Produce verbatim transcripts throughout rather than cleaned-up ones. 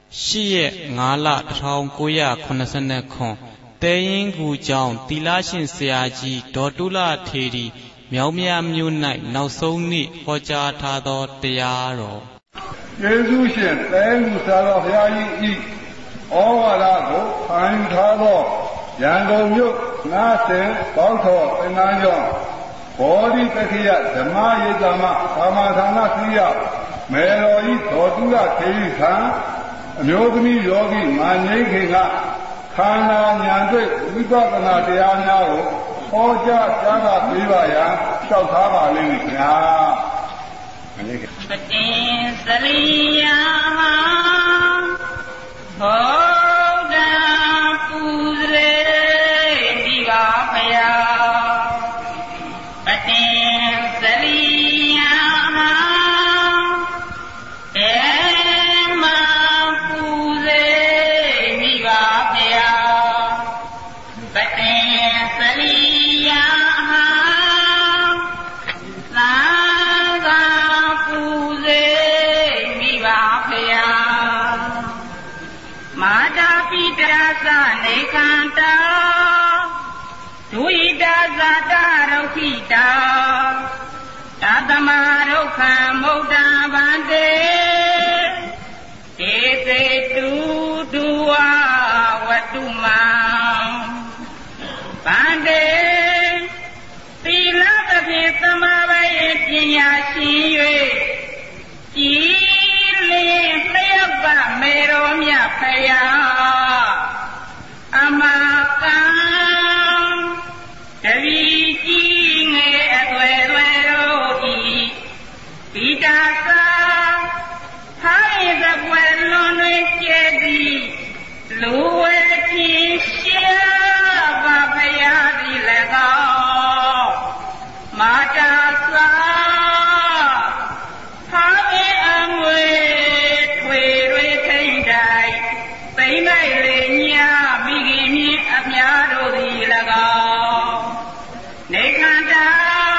She Ngala Tong Kuya Konasanakon, Tayin Gujong, Tilashin Seaji, Dotula Teddy, Miaumia Munite, now so neat, Hoja Tado Tiaro. Yesushin, then Sala Yayi, Ovalago, Pine Tado, Yango Yuk, Nasen, Balto, and Nayon. Body Pekia, the Maya Dama, Samatana Sia, Meloi, Tortuga, Teyisan, Yogmi Yogi, Manyakinga, Kana Nyandu, Vipatana Diana, Oja, Jada, Vivaya, Shaltava Limika. Patin Salia, Hoga Pudre, Divapaya. Tadamaroka Moda Bande Ese tu dua watuma Bande Sila Tabi Samavaya Pinyashiyue Chile Playaba Meromya Paya Amaka Taviji Nge Adwero Vidasa Hai the well-known Jedi Lueti Shava Payadi Lega Matasa Hai Amwe Twere Tendai Painai Lenya Bigini Amyado di Lega Nekanda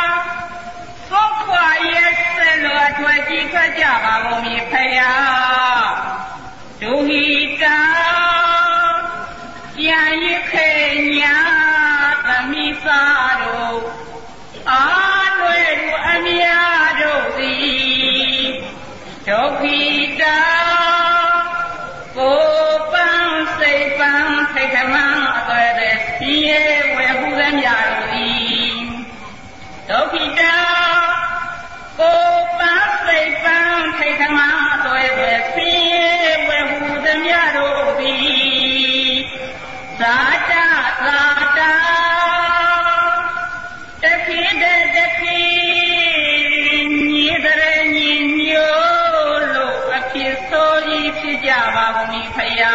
Twenty Kajaba mi paya Duhita Yayi Kenya Tamisaro Anueru Amiado di Duhita Gopang Seipang Tekamang Atades Tie Wehudam Yari Duhita Take a man, so it will see where who the Yaro be. Sata, Sata, the kid, the kid, neither in Yolo, a kiss so easy Java, me paya.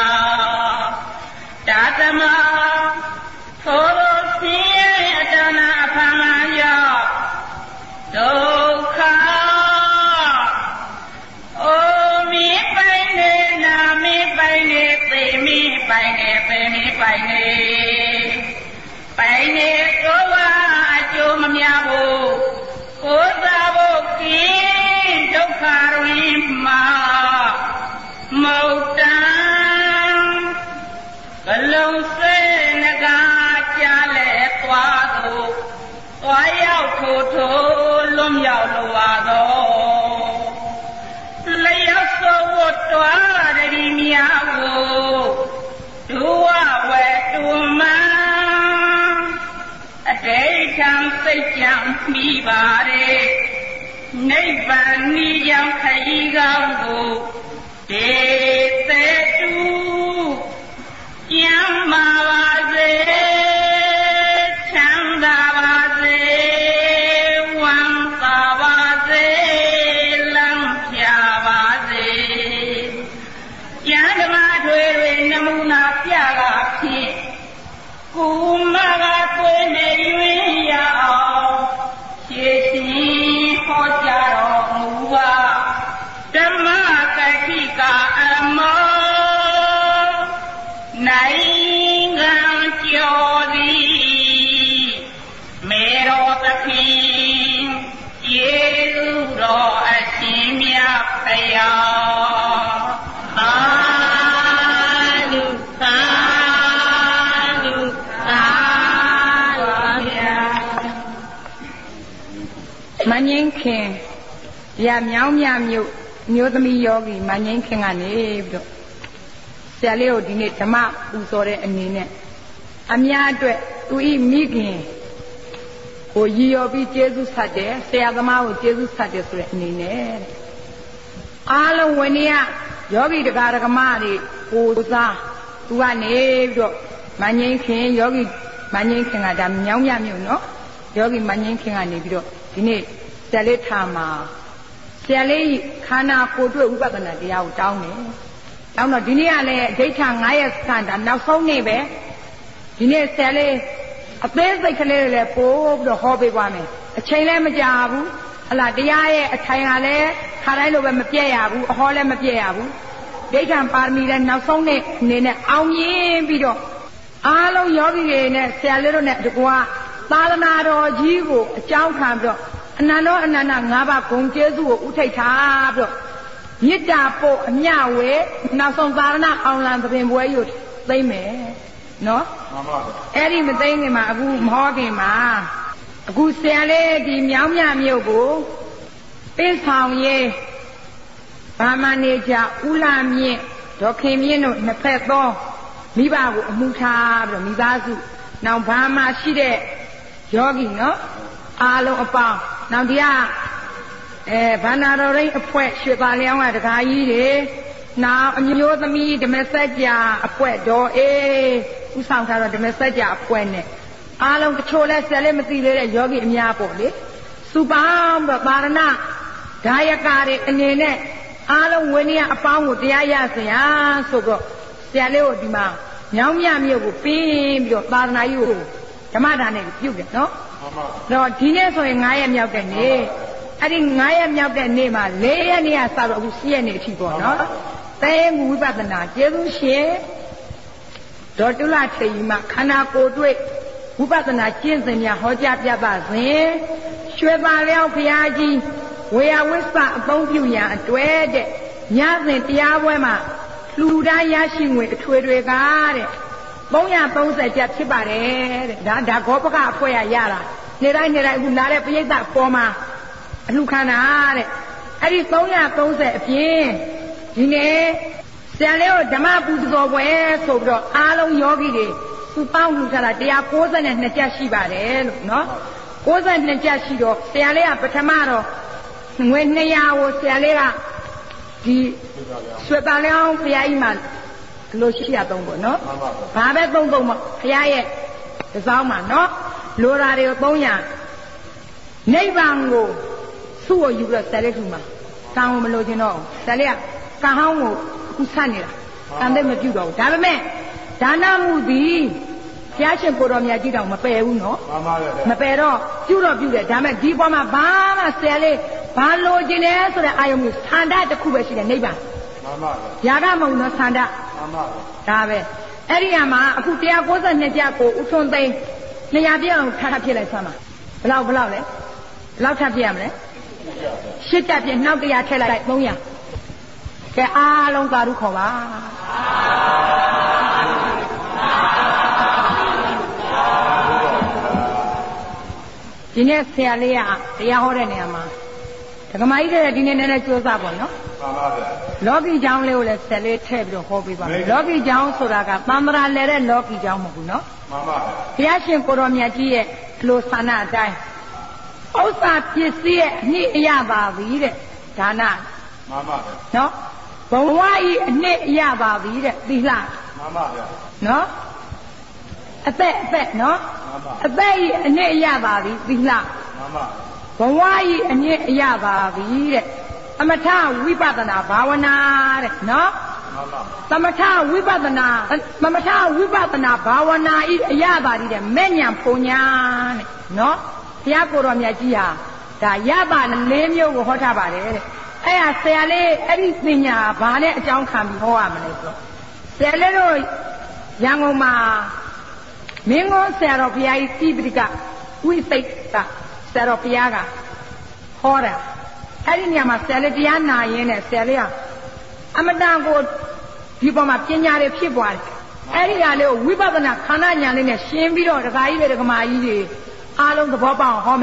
Tatama, Toro, see, Adana, Pamaya. So, Mi bare, Neighbor, Niyam Kaigago, De Tetu, Yamavaze, Chandavaze, Wangavaze, Lampiavaze, Yanamadwe, Namuna Piaga, Kumaga, Quene, Ye ro a shin mya phaya. ငင်းခင်ရမြောင်းမြမြို့မျိုးသမီးယောဂီမငင်းခင်ကနေပြီးတော့ဆရာလေးကိုဒီနေ့ဓမ္မပူဇော်တဲ့အနေနဲ့အများအတွက်သူဤမိခင်ကိုရည်ရော်ပြီးကျေးဇူးဆက်တယ်ဆရာသမားကိုကျေးဇူးဆက်တယ်ဆိုတဲ့အနေနဲ့အားလုံးဝင်နေရယောဂီတရားဓမ္မတွေကိုစားသူကနေပြီးတော့မငင်းခင်ယောဂီမငင်းခင်ကဒါမြောင်းမြမြို့နော်ယောဂီမငင်းခင်ကနေပြီးတော့ဒီနေ့ဆရာလေးထားမှာဆရာလေးခန္ဓာကိုယ်တွေ့ဥပဒနာတရားကိုတောင်းတယ်တောင်းတော့ဒီနေ့ကလည်းအဋ္ဌာငါးရက်စကန်တာနောက်ဆုံးနေ့ပဲဒီနေ့ဆရာလေးအသေးစိတ်ကလေးတွေလည်းပို့ပြီးတော့ဟောပေးပါမယ်အချိန်လည်းမကြာဘူးဟလာတရားရဲ့အထိုင်ကလည်းခါတိုင်းလိုပဲမပြည့်ရဘူးအဟောလည်းမပြည့်ရဘူးဒိဋ္ဌံပါရမီလည်းနောက်ဆုံးနေ့အနေနဲ့အောင်မြင်ပြီးတော့အားလုံးယောဂီတွေနဲ့ဆရာလေးတို့နဲ့တကွာသာသနာတော်ကြီးကိုအကြောင်းခံပြီးတော့အနန္တောအနန္တငါးပါးဂုဏ်ကျေးဇူးကိုဥထိတ်ထားပြီးတော့မေတ္တာပို့အမျှဝေနောက်ဆုံးသာသနာအောင်လံသဘင်ပွဲယူသိမ့်မယ်နော်မှန်ပါဗျအဲ့ဒီမသိမ့်ခင်မှာအခုမဟောခင်မှာအခုဆရာလေးဒီမြောင်းမြမြို့ကိုပင်းဆောင်ရေးဘာမနေကြဦးလာမြင့်ဒေါခင်မြင့်တို့နှစ်ဖက်သောမိဘကိုအမှုထားပြီးတော့မိသားစုနောက်ဘာမှရှိတဲ့ယောဂီနော်အားလုံးအပေါင်းနောက်ဒီကအဲဗန္နာတော်ရိအဖွဲ့ရွှေပါလျောင်းကတခါကြီးတွေနောက်အမျိုးသမီးဓမ္မစကြာအဖွဲ့တော်အေးဥဆောင်ထားတော့ဓမ္မစကြာအဖွဲ့နဲ့အားလုံးတချို့လဲဆယ်လေးမသိသေးတဲ့ယောဂီအများပေါ့လေစူပေါင်းတော့ပါရဏဒါယကာတွေအနေနဲ့အားလုံးဝိနည်းအပေါင်းကိုတရားရစရာဆိုတော့ဆရာလေးကိုဒီမှာညောင်းမြမြို့ကိုပြီးပြီးတော့သာသနာရေးကိုဓမ္မဒါနဲ့ပြုတ်တယ်နော်တော့ဒီနေ့ဆိုရင်ငါးရက်မြောက်တဲ့နေ့အဲ့ဒီငါးရက်မြောက်တဲ့နေ့မှာလေးရက်နေ့ကစတော့အခုရှစ်ရက်နေ့အထိပေါ့နော်တဲမှုဝိပဿနာကျေးဇူးရှင်ဒေါ်တုလထေရီမှာခန္ဓာကိုယ်တွေ့ဝိပဿနာကျင့်စဉ်များဟောကြားပြသစဉ်ရွှေပါလျောင်းဘုရားကြီးဝေယဝိစ္စအသုံးပြုရန်အတွဲတဲ့ညစဉ်တရားပွဲမှာလူတိုင်းရရှိငွေအထွေတွေကတဲ့သုံးရာသုံးဆယ်ကျပ်ဖြစ်ပါတယ်တဲ့ဒါဒါဂောပကအဖွဲ့ရရတာနေ့တိုင်းနေ့တိုင်းအခုလာတဲ့ပရိသတ်ပေါ်မှာအလှခံတာတဲ့အဲ့ဒီသုံးရာသုံးဆယ်အပြင်ဒီနေ့ဆရာလေးကိုဓမ္မပူဇော်ပွဲဆိုပြီးတော့အားလုံးယောဂီတွေသူပေါင်းလူထားတာတရား၉၂ကျပ်ရှိပါတယ်လို့နော်၉၂ကျပ်ရှိတော့ဆရာလေးကပထမတော့ငွေနှစ်ရာကိုဆရာလေးကဒီရွှေပါလျောင်းဘုရားကြီးမှာလို့ရှိရသုံးပေါ့နော်ဘာပဲသုံးသုံးမဘုရားရဲ့တစောင်းမှာနော်လိုရာတွေကိုသုံးရနိဗ္ဗာန်ကိုသူ့ကိုယူပြီးတော့ဆရာလေးထူမှာကံကိုမလို့ခြင်းတော့ဆရာလေးကကံဟောင်းကိုအခုဆက်နေတာကံသိမပြုတ်တော့ဘူးဒါပေမဲ့ဒါနမှုသည်ဘုရားရှင်ကိုတော်မြတ်ကြီးတောင်မပယ်ဘူးနော်မပယ်တော့ပြုတော့ပြုတယ်ဒါပေမဲ့ဒီပေါ်မှာဘာမှဆရာလေးဘာလို့ခြင်းလဲဆိုတဲ့အာယုံကိုသန္တာတစ်ခုပဲရှိတယ်နိဗ္ဗာန်မှန်ပါဗျာယာကမဟုတ်နော်သန္တာမှန်ပါဒါပဲအဲ့ဒီမှာအခုတရား၉၂ကျပ်ကိုဥထွန်းသိန်းနှစ်ရာပြည့်အောင်ထပ်ဖြစ်လိုက်ဆမ်းပါဘလောက်ဘလောက်လဲဘလောက်ထပ်ပြည့်ရမလဲရှစ်ကျပ်ပြည့်နောက်တရားထည့်လိုက်သုံးရာကဲအားလုံးသာဓုခေါ်ပါဒီနေ့ဆရာလေးကတရားဟောတဲ့နေရာမှာဒကမာကြီးတဲ့ဒီနေ့နည်းနည်းကြိုးစားပါနော်မှန်ပါဗျာလောကီကျောင်းလေးကိုလည်းဆယ်လေးထည့်ပြီးတော့ဟောပေးပါမယ်လောကီကျောင်းဆိုတာကသံဃာလဲတဲ့လောကီကျောင်းမဟုတ်ဘူးနော်မှန်ပါဗျာဘုရားရှင်ကိုတော်မြတ်ကြီးရဲ့အလိုဆန္ဒအတိုင်းဥစ္စာပစ္စည်းရဲ့အနှစ်အရပါပြီတဲ့ဒါနမှန်ပါဗျာနော်ဘဝဤအနှစ်အရပါပြီတဲ့သီလမှန်ပါဗျာနော်အသက်အသက်နော်အသက်ဤအနှစ်အရပါပြီသီလမှန်ပါဘဝဤအနှစ်အရပါပြီတဲ့အမထဝိပဿနာဘာဝနာတဲ့နော်သမထဝိပဿနာသမထဝိပဿနာဘာဝနာဤအရပါသည်တဲ့မဲ့ညာဖုံညာတဲ့နော်ဘုရားကိုယ်တော်မြတ်ကြီးဟာဒါရပါလေးမျိုးကိုဟောထားပါတယ်တဲ့အဲ့ဒါဆရာလေးအဲ့ဒီပညာဘာနဲ့အကြောင်းခံပြီးဟောရမလဲဆိုတော့ဆရာလေးတို့ရန်ကုန်မှာမင်းကုန်းဆရာတော်ဘုရားကြီးတိပိဋကဝိသိက်ကဆရာတော်ဘုရားကဟောတာအဲ့ဒီနေရာမှာဆရာလေးတရားနာရင်းနဲ့ဆရာလေးကအမတန်ကိုဒီပေါ်မှာပညာတွေဖြစ်သွားတယ်အဲ့ဒီကလေးကိုဝိပဿနာခန္ဓာဉာဏ်လေးနဲ့ရှင်းပြီးတော့ဒကာကြီးတွေဒကမာကြီးတွေအားလုံးသဘောပေါက်ဟောမယ်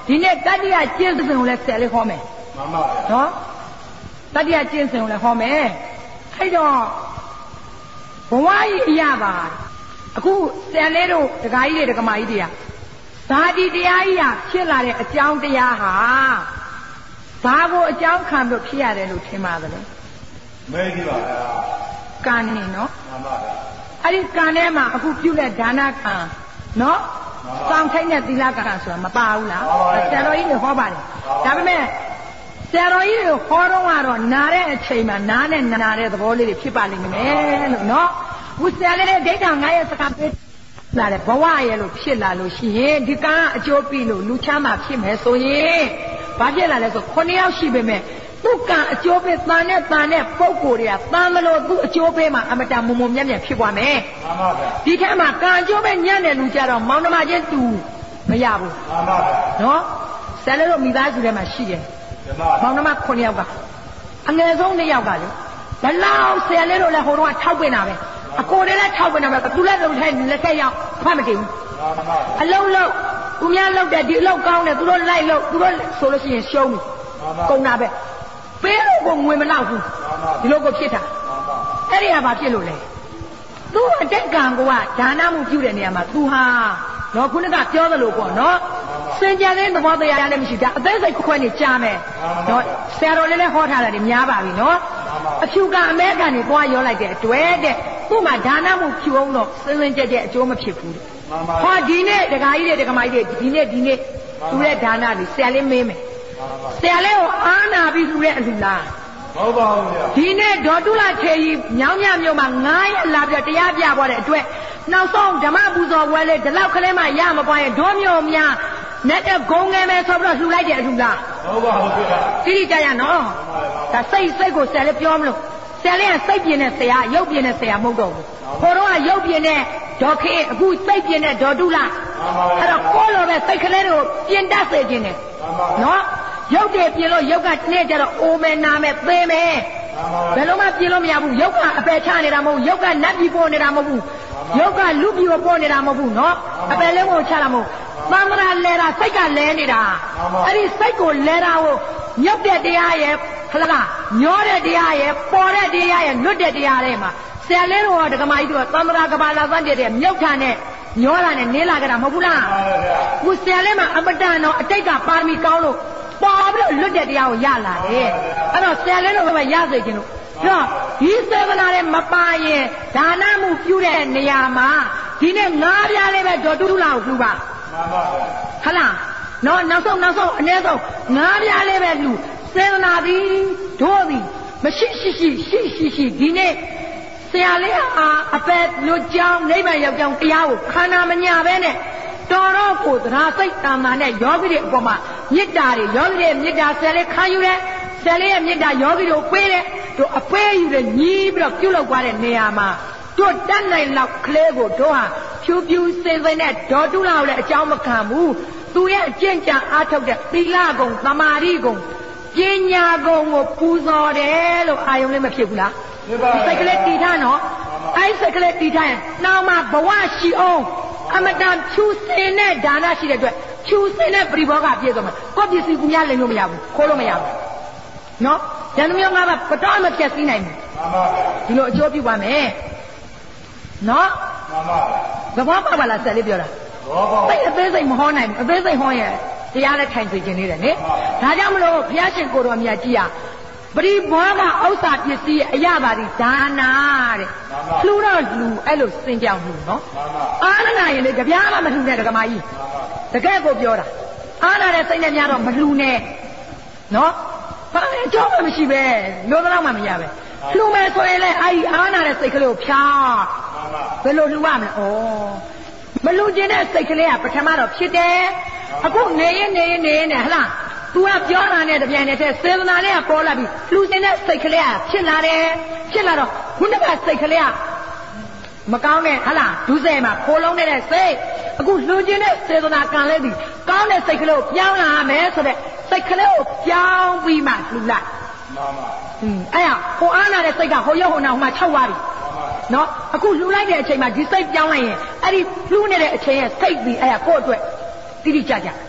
ဒီနေ့တတိယကျင့်စဉ်ကိုလည်းဆယ်လေးဟောမယ်မှန်ပါဗျာနော်တတိယကျင့်စဉ်ကိုလည်းဟောမယ်အဲ့တော့ဘဝကြီးအရာပါအခုဆယ်လေးတို့ဒကာကြီးတွေဒကာမကြီးတွေကဇာတိတရားကြီးဟာဖြစ်လာတဲ့အကြောင်းတရားဟာဘာကိုအကြောင်းခံလို့ဖြစ်ရတယ်လို့ထင်ပါသလဲမဲကြည့်ပါဗျာကံနေနော်မှန်ပါဗျာအဲ့ဒီကံထဲမှာအခုပြုတဲ့ဒါနကံနော်စောင့်ထိုက်တဲ့သီလကံဆိုတာမပါဘူးလားဆရာတော်ကြီးတွေဟောပါတယ်ဒါပေမဲ့ဆရာတော်ကြီးတွေဟောတော့ကတော့နာတဲ့အချိန်မှာနားနဲ့နာတဲ့သဘောလေးတွေဖြစ်ပါလိမ့်မယ်လို့နော်ခုဆရာလေးတဲ့ဒိဋ္ဌာငါရဲ့စကားပေးလာတဲ့ဘဝရဲ့လို့ဖြစ်လာလို့ရှိရင်ဒီကံအကျိုးပြီးလို့လူချမ်းသာဖြစ်မယ်ဆိုရင်ဘာဖြစ်လာလဲဆိုခုနှစ်ယောက်ရှိပေမဲ့သူ့ကံအကျိုးပေးတန်နဲ့တန်တဲ့ပုံကိုယ်တွေကတန်မလို့သူ့အကျိုးပေးမှာအမတန်မုံမုံမြတ်မြတ်ဖြစ်သွားမယ်မှန်ပါဗျာဒီထက်မှာကံအကျိုးပေးညံ့တဲ့လူကြတော့မောင်နှမချင်းတူမရဘူးမှန်ပါဗျာနော်ဆယ်လေးတို့မိသားစုထဲမှာရှိတယ်မောင်နှမခုနှစ်ယောက်ကအငယ်ဆုံးနှစ်ယောက်ကလေဘလောက်ဆယ်လေးတို့လည်းဟိုတော့ထောက်ပင်တာပဲအကိုတွေလည်းထောက်ပင်တာပဲသူလည်းလုံးထိုင်လက်ဆက်ရောက်ဖတ်မတည်ဘူးအလုံးလုံးသူများလောက်တဲ့ဒီလောက်ကောင်းတယ်သူတို့လိုက်လို့သူတို့ဆိုလို့ရှိရင်ရှုံးပြီကုန်တာပဲပေးလို့ကိုငွေမလောက်ဘူးဒီလိုကိုဖြစ်တာအဲ့ဒီဟာဘာဖြစ်လို့လဲသူ့အတက်ကံကဒါနမှုပြုတဲ့နေရာမှာသူဟာတော့ခုနကပြောသလိုပေါ့နော်စင်ကြယ်တဲ့သဘောတရားလည်းမရှိတာအသေးစိတ်ခွဲနေကြားမယ်တော့ဆရာတော်လေးလည်းဟောထားတာတွေများပါပြီနော်အဖြူကအမဲကန်တွေသွားရောလိုက်တဲ့အတွက်တဲ့သူ့မှာဒါနမှုဖြူအောင်တော့စင်စင်ကြက်ကြက်အကျိုးမဖြစ်ဘူးတဲ့ဟောဒီနေ့ဒကာကြီးတွေဒကာမကြီးတွေဒီနေ့ဒီနေ့သူရဲ့ဒါနတွေဆရာလေးမေးမယ်ဆရာလေးကိုအားနာပြီးသူရဲ့အလူလားဟုတ်ပါဘူးဗျာဒီနေ့ဒေါ်တုလထေကြီးမြောင်းမြမြို့မှာငါးရက်လာပြီးတရားပြပေါ်တဲ့အတွက်နောက်ဆုံးဓမ္မပူဇော်ပွဲလေးဒီလောက်ကလေးမှရမပွားရင်ဒိုးမျိုးများနဲ့တဲ့ဂုံငယ်မယ်ဆိုပြီးတော့လှူလိုက်တဲ့အလူလားဟုတ်ပါဘူးဗျာတိတိကျကျနော်ဒါစိတ်စိတ်ကိုဆရာလေးပြောမလို့ဆရာလေးကစိတ်ပြင်းတဲ့ဆရာရုပ်ပြင်းတဲ့ဆရာမဟုတ်တော့ဘူးဟိုတော့ကရုပ်ပြင်းတဲ့ဒေါ်ခေအခုစိတ်ပြင်းတဲ့ဒေါ်တုလအဲ့တော့ကိုလိုပဲစိတ်ကလေးတို့ပြင်းတတ်စေခြင်းနဲ့နော်ရုပ်တည်ပြင်လို့ရုပ်ကတနေ့ကျတော့အိုမယ်နာမယ်သေမယ်ဘယ်လိုမှပြင်လို့မရဘူးရုပ်ကအပယ်ချနေတာမဟုတ်ရုပ်ကနတ်ပြည်ပေါ်နေတာမဟုတ်ဘူးရုပ်ကလူပြည်ပေါ်နေတာမဟုတ်ဘူးနော်အပယ်လေးကိုချတာမဟုတ်သံဃာလဲတာစိတ်ကလဲနေတာအဲ့ဒီစိတ်ကိုလဲတာကိုညုတ်တဲ့တရားရဲ့ခလကညောတဲ့တရားရဲ့ပေါ်တဲ့တရားရဲ့လွတ်တဲ့တရားတွေမှာဆရာလေးတို့ကဒကမာကြီးတို့ကသံဃာကဘာလာသတ်တဲ့မြုပ်ထားနဲ့ညောတာနဲ့နေလာကြတာမဟုတ်ဘူးလားခုဆရာလေးမှာအမတန်တော့အတိတ်ကပါရမီကောင်းလို့ပေါ်ပြီးတော့လွတ်တဲ့တရားကိုရလာတယ်အဲ့တော့ဆရာလေးတို့ကရစေခြင်းလို့တော့ဒီစေဗနာနဲ့မပါရင်ဒါနမှုပြုတဲ့နေရာမှာဒီနေ့ငါးပြားလေးပဲဒေါ်တူတူလာကိုလှူပါမှန်ပါဗျာဟလားနော်နောက်ဆုံးနောက်ဆုံးအနည်းဆုံးငါးပြားလေးပဲလှူစေဗနာသည်တို့သည်မရှိရှိရှိရှိရှိရှိဒီနေ့ဆရာလေးဟာအပက်လူကြောင်းနိဗ္ဗာန်ရောက်ကြောင်းတရားကိုခန္ဓာမညာပဲနဲ့တော်တော့ကိုသရာစိတ်တန်တာနဲ့ယောဂီတွေအပေါ်မှာမေတ္တာတွေယောဂီတွေမေတ္တာဆယ်လေးခံယူတယ်ဆယ်လေးရဲ့မေတ္တာယောဂီတို့ပေးတယ်တို့အပေးယူတယ်ညီးပြီးတော့ပြုလုပ်သွားတဲ့နေရာမှာတို့တတ်နိုင်လောက်ကလေးကိုတို့ဟာဖြူဖြူစင်စင်နဲ့ဒေါ်တူလာကိုလည်းအကြောင်းမခံဘူးသူရဲ့အကျင့်ကြံအားထုတ်တဲ့သီလကုံသမာဓိကုံပညာကုံကိုပူဇော်တယ်လို့အာယုံလေးမဖြစ်ဘူးလားစိတ်ကလေးတည်ထားနော်အဲ့စိတ်ကလေးတည်ထားရင်နောက်မှဘဝရှိအောင်အမတန်ဖြူစင်တဲ့ဒါနရှိတဲ့အတွက်ဖြူစင်တဲ့ပရိဘောဂပြည့်စုံမှာကိုယ့်ပစ္စည်းကူများလိမ်လို့မရဘူးခိုးလို့မရဘူးနော်ဉာဏ်မျိုးငါးပါးပတော်မပြည့်စည်နိုင်ဘူးမှန်ပါဗျာဒီလိုအကျိုးပြုပါမယ်နော်မှန်ပါဗျာသဘောပေါက်ပါလားဆက်လေးပြောတာသဘောပေါက်စိတ်အသေးစိတ်မဟောနိုင်ဘူးအသေးစိတ်ဟောရင်တရားလည်းထိုင်သိခြင်းနေတယ်လေဒါကြောင့်မလို့ဘုရားရှင်ကိုတော်မြတ်ကြီးဟာပရိဘောဂဥစ္စာပစ္စည်းအရပါသည်ဒါနာတဲ့လှူတော့လှူအဲ့လိုစင်ကြောင်လှူနော်အာရဏရင်လေကြပြားမှမလှူနဲ့ဒကမာကြီးတကယ်ကိုပြောတာအာရတဲ့စိတ်နဲ့များတော့မလှူနဲ့နော်ဘာလဲအကြောင်းမှမရှိပဲလို့တော့မှမရပဲလှူမယ်ဆိုရင်လေအာကြီးအာရတဲ့စိတ်ကလေးကိုဖြားဘယ်လိုလှူရမလဲဩမလှူခြင်းတဲ့စိတ်ကလေးကပထမတော့ဖြစ်တယ်အခုနေရင်နေရင်နေရင်ဟလားသူကပြောတာနဲ့တပြိုင်တည်းစေတနာလေးကပေါ်လာပြီးလှူခြင်းတဲ့စိတ်ကလေးကဖြစ်လာတယ်ဖြစ်လာတော့ခုနကစိတ်ကလေးကမကောင်းတဲ့ဟလားဒုစရိုက်မှာခိုးလုံးနေတဲ့စိတ်အခုလှူခြင်းတဲ့စေတနာကံလေးပြီးကောင်းတဲ့စိတ်ကလေးကိုပြောင်းလာမယ်ဆိုတဲ့စိတ်ကလေးကိုပြောင်းပြီးမှလှူလိုက်မှန်ပါอืมအဲ့ဒါဟိုအားနာတဲ့စိတ်ကဟိုရုပ်ဟိုနာဟိုမှာ၆သွားပြီနော်အခုလှူလိုက်တဲ့အချိန်မှာဒီစိတ်ပြောင်းလိုက်ရင်အဲ့ဒီလှူနေတဲ့အချိန်ရဲ့စိတ်ပြီးအဲ့ဒါကိုယ့်အတွက်တိတိကျကျ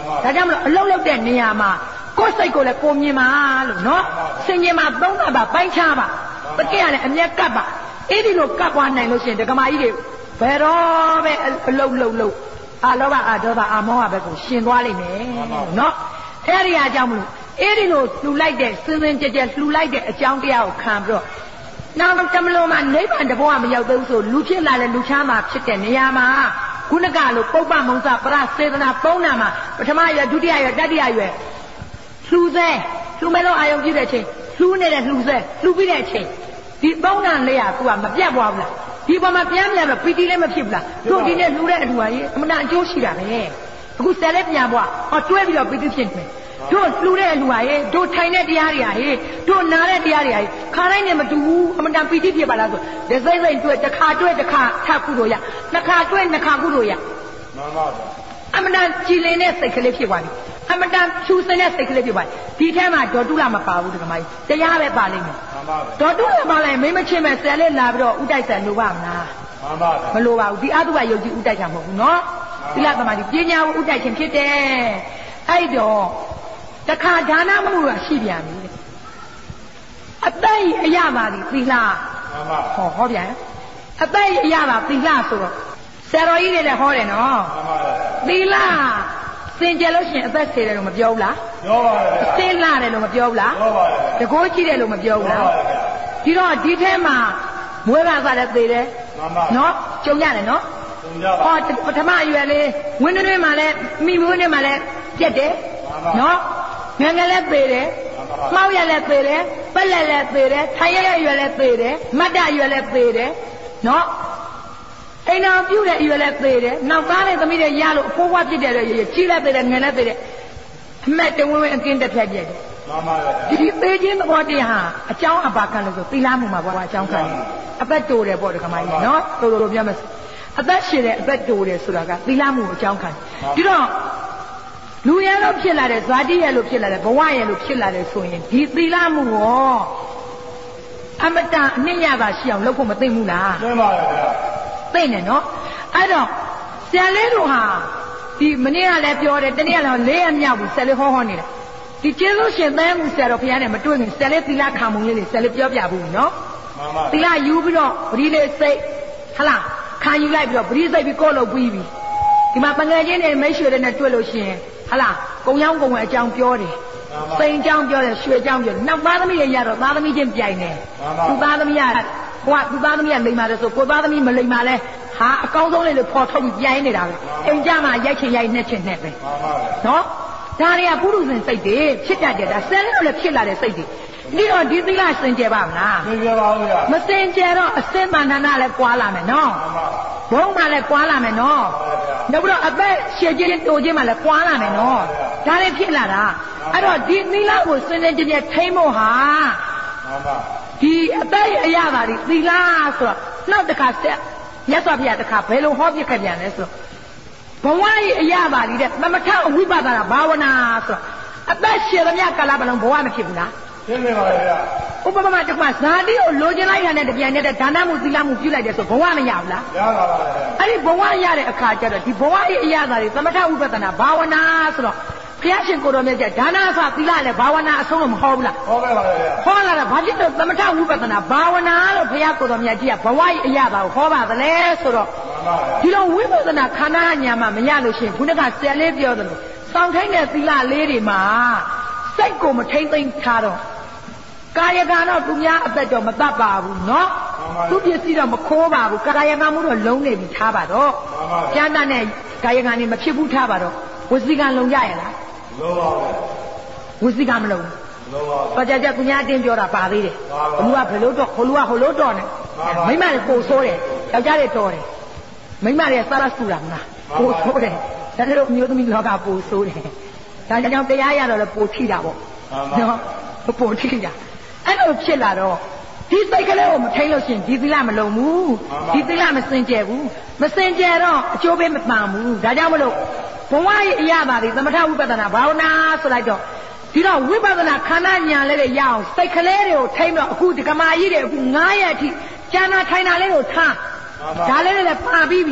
ဒါကြောင့်မလို့အလုံးလုံးတဲ့နေရာမှာကိုယ်စိတ်ကိုလည်းကိုမြင်ပါလို့နော်ဆင်ញင်မှာသုံးတာပါပိုင်းခြားပါတကယ်ရတယ်အမျက်ကပ်ပါအဲ့ဒီလိုကပ်သွားနိုင်လို့ရှိရင်ဒကမာကြီးတွေဘယ်တော့ပဲအလုံးလုံးလုံးအာလောဘအာဒေါသအာမောဟပဲကိုရှင်သွားလိမ့်မယ်နော်အဲ့ဒီအကြောင်းမလို့အဲ့ဒီလိုလှူလိုက်တဲ့စင်စင်ကြဲကြဲလှူလိုက်တဲ့အကြောင်းတရားကိုခံပြီးတော့နောက်တမလို့မှနိဗ္ဗာန်တဘောကမရောက်သေးဘူးဆိုလူဖြစ်လာတဲ့လူချမ်းမှာဖြစ်တဲ့နေရာမှာခုနကလိုပုပ္ပမုံစပရစေတနာသုံးနာမှာပထမရွယ်ဒုတိယရွယ်တတိယရွယ်လှူစဲလှူမဲ့လို့အာယုံပြည့်တဲ့အချိန်လှူနေတဲ့လှူစဲလှူပြီးတဲ့အချိန်ဒီသုံးနာလေးဟာသူကမပြတ်သွားဘူးလားဒီပေါ်မှာပြန်ပြန်ပဲပီတိလည်းမဖြစ်ဘူးလားတို့ဒီနေ့လှူတဲ့အလှူဟာကြီးအမှန်အကျိုးရှိတာပဲအခုဆယ်လေးပြန်ပွားဟောတွဲပြီးတော့ပီတိဖြစ်နေတို့လှူတဲ့အလှူဟာကြီးတို့ထိုင်တဲ့တရားတွေဟာကြီးတို့နားတဲ့တရားတွေဟာကြီးခါတိုင်းနဲ့မတူဘူးအမှန်တန်ပီတိဖြစ်ပါလားဆိုဒစိမ့်စိမ့်တွဲတစ်ခါတွဲတစ်ခါထပ်ကုလို့ရနှစ်ခါတွဲနှစ်ခါကုလို့ရမှန်ပါဗျာအမှန်တန်ကြည်လင်တဲ့စိတ်ကလေးဖြစ်သွားပြီအမှန်တန်ဖြူစင်တဲ့စိတ်ကလေးဖြစ်သွားပြီဒီထဲမှာဒေါတုလမပါဘူးဒီကမကြီးတရားပဲပါလိမ့်မယ်မှန်ပါဗျာဒေါတုလပါလိုက်မိမချင်းမဲ့ဆယ်လေးလာပြီးတော့ဥတိုက်ဆန်လိုပါမလားမှန်ပါဗျာမလိုပါဘူးဒီအတုပယုတ်ကြီးဥတိုက်တာမဟုတ်ဘူးနော်သီလသမာဓိပညာကိုဥတိုက်ခြင်းဖြစ်တယ်အဲ့တော့တခါဒါနမှုကရှိပြန်ပြီအသက်အရပါသည်သီလမှန်ပါဟောဟောပြန်အသက်အရပါသီလဆိုတော့ဆရာတော်ကြီးတွေလည်းဟောတယ်နော်မှန်ပါသီလစင်ကြယ်လို့ရှိရင်အသက်ဆေတယ်လို့မပြောဘူးလားပြောပါရဲ့စင်လာတယ်လို့မပြောဘူးလားပြောပါရဲ့တကိုးကြည့်တယ်လို့မပြောဘူးလားဒီတော့ဒီထဲမှာမွေးပါစားတဲ့သေတယ်မှန်ပါနော်ကြုံရတယ်နော်ကြုံကြပါဟောပထမအရွယ်လေးဝင်းတွင်းမှာလည်းမိမွေးနေမှာလည်းပြက်တယ်နော်ငငယ်လည်းသေတယ်မှောက်ရလည်းသေတယ်ပက်လက်လည်းသေတယ်ထိုင်ရရရွယ်လည်းသေတယ်မတ်တရွယ်လည်းသေတယ်နော်အိမ်တော်ပြုတဲ့အရွယ်လည်းသေတယ်နောက်သားတဲ့သမီးတွေရလို့အဖိုးဘွားဖြစ်တဲ့ရွယ်ကြီးလည်းသေတယ်ငယ်လည်းသေတယ်အမက်တဝင်းဝင်းအကင်းတစ်ဖြတ်ပြက်တယ်မှန်ပါရဲ့ဒီသေးချင်းသဘောတရားဟာအကြောင်းအပါခံလို့ဆိုသီလမှုမှာဘွားအကြောင်းခံတယ်အသက်တိုးတယ်ပေါ့ဒီကမကြီးနော်တော်တော်ပြောမယ်အသက်ရှင်တယ်အသက်တိုးတယ်ဆိုတာကသီလမှုအကြောင်းခံဒီတော့လူရလို့ဖြစ်လာတဲ့ဇာတိရလို့ဖြစ်လာတဲ့ဘဝရလို့ဖြစ်လာတဲ့ဆိုရင်ဒီသီလမှုရောအမတန်အနှစ်ရတာရှိအောင်လုပ်ဖို့မသိဘူးလားသိပါရဲ့ဗျာသိနေနော်အဲ့တော့ဆရာလေးတို့ဟာဒီမနေ့ကလည်းပြောတယ်တနေ့ကလည်းလေးရမြောက်ဘူးဆရာလေးဟောဟောနေတယ်ဒီကျေးဇူးရှင်သန်းမှုဆရာတော်ဘုရားနဲ့မတွေ့ခင်ဆရာလေးသီလခံမှုလေးလေးဆရာလေးပြောပြဘူးနော်မှန်ပါသီလယူပြီးတော့ပရိလေးစိတ်ဟလားခံယူလိုက်ပြီးတော့ပရိစိတ်ပြီးကိုယ်လို့ပြီးပြီဒီမှာပငယ်ချင်းတွေမိတ်ဆွေတွေနဲ့တွေ့လို့ရှိရင်ဟလားကုံရောင်းကုံဝယ်အကြောင်းပြောတယ်စိန်အကြောင်းပြောတယ်ရွှေအကြောင်းပြောတယ်နောက်သားသမီးတွေရတော့သားသမီးချင်းပြိုင်တယ်သူသားသမီးကဟိုကသူသားသမီးကလိမ်ပါတယ်ဆိုကိုသားသမီးမလိမ်ပါလဲဟာအကောင်းဆုံးလေးလို့ဖော်ထုတ်ပြီးပြိုင်နေတာပဲအိမ်ကြမှာရိုက်ချင်ရိုက်နှက်ချင်နှက်ပဲနော်ဒါတွေကပုရုဇဉ်စိတ်တွေဖြစ်တတ်တယ်ဒါဆယ်လို့လည်းဖြစ်လာတဲ့စိတ်တွေဒီတော့ဒီသီလစင်ကြယ်ပါမလားစင်ကြယ်ပါဘူးဗျာမစင်ကြယ်တော့အစင်တဏ္ဍာလည်းကွာလာမယ်နော်ဘုံမှလည်းကွာလာမယ်နော်နောက်ပြီးတော့အသက်ရှည်ချင်းတိုချင်းမှလည်းကွာလာမယ်နော်ဒါလည်းဖြစ်လာတာအဲ့တော့ဒီသီလကိုစင်စင်ကြယ်ကြယ်ထိမ့်ဖို့ဟာဒီအသက်အရပါဒီသီလဆိုတော့နောက်တစ်ခါဆက်မြတ်စွာဘုရားတစ်ခါဘယ်လိုဟောပြခဲ့ပြန်လဲဆိုတော့ဘဝရဲ့အရပါဒီတဲ့သမထဝိပဿနာဘာဝနာဆိုတော့အသက်ရှည်သမျှကာလပတ်လုံးဘဝမဖြစ်ဘူးလားဖြစ်နေပါရဲ့ဗျာဥပမာတက္ကမဇာတိကိုလိုချင်လိုက်တာနဲ့တပြိုင်နက်တည်းဒါနမှုသီလမှုပြုလိုက်တယ်ဆိုဘဝမရဘူးလားရပါပါရဲ့အဲ့ဒီဘဝရတဲ့အခါကျတော့ဒီဘဝရဲ့အရသာတွေသမထဝိပဿနာဘာဝနာဆိုတော့ဘုရားရှင်ကိုယ်တော်မြတ်ကဒါနအစသီလလည်းဘာဝနာအဆုံးလို့မဟောဘူးလားဟောခဲ့ပါရဲ့ဗျာဟောလာတာဘာဖြစ်လို့သမထဝိပဿနာဘာဝနာလို့ဘုရားကိုယ်တော်မြတ်ကြီးကဘဝရဲ့အရသာကိုဟောပါသလဲဆိုတော့ဒီလိုဝိပဿနာခန္ဓာညာမှာမရလို့ရှိရင်ခုနကဆရာလေးပြောသလိုစောင့်ထိုင်းတဲ့သီလလေးတွေမှာစိတ်ကိုမထိမ့်သိမ့်ထားတော့ကာယကံတော့သူများအသက်တော့မတတ်ပါဘူးเนาะသူပစ္စည်းတော့မခိုးပါဘူးကာယကံမှုတော့လုံးနေပြီထားပါတော့ကျမ်းတတ်နဲ့ကာယကံနေမဖြစ်ဘူးထားပါတော့ဝစီကံလုံးရရလားလုံးပါဘူးဝစီကံမလုံးလုံးပါဘူးကြကြကုညာအတင်းပြောတာပါသေးတယ်ဘလူကဘယ်လိုတော့ဟိုလူကဟိုလိုတော့နေမိမလည်းပို့ဆိုးတယ်ယောက်ျားတွေတော်တယ်မိမလည်းစားရဆူတာမလားပို့ဆိုးတယ်ဒါကြတော့မျိုးသမီးလောကပို့ဆိုးတယ်ဒါကြောင့်တရားရတော့လည်းပို့ထိတာပေါ့နော်ပို့ထိတာအဲ့လိုဖြစ်လာတော့ဒီစိတ်ကလေးကိုမထိန်လို့ရှိရင်ဒီသီလမလုံးဘူးဒီသီလမစင်ကြယ်ဘူးမစင်ကြယ်တော့အကျိုးပေးမပန်ဘူးဒါကြောင့်မလို့ဘဝရဲ့အရာပါတွေသမထဝိပဿနာဘာဝနာဆိုလိုက်တော့ဒီတော့ဝိပဿနာခန္ဓာညာလေးတွေရအောင်စိတ်ကလေးတွေကိုထိန်တော့အခုဒီကမာကြီးတွေအခုငါးရက်အထိကျန်တာထိုင်တာလေးကိုထားဒါလေးလည်းပါပြီးပြီ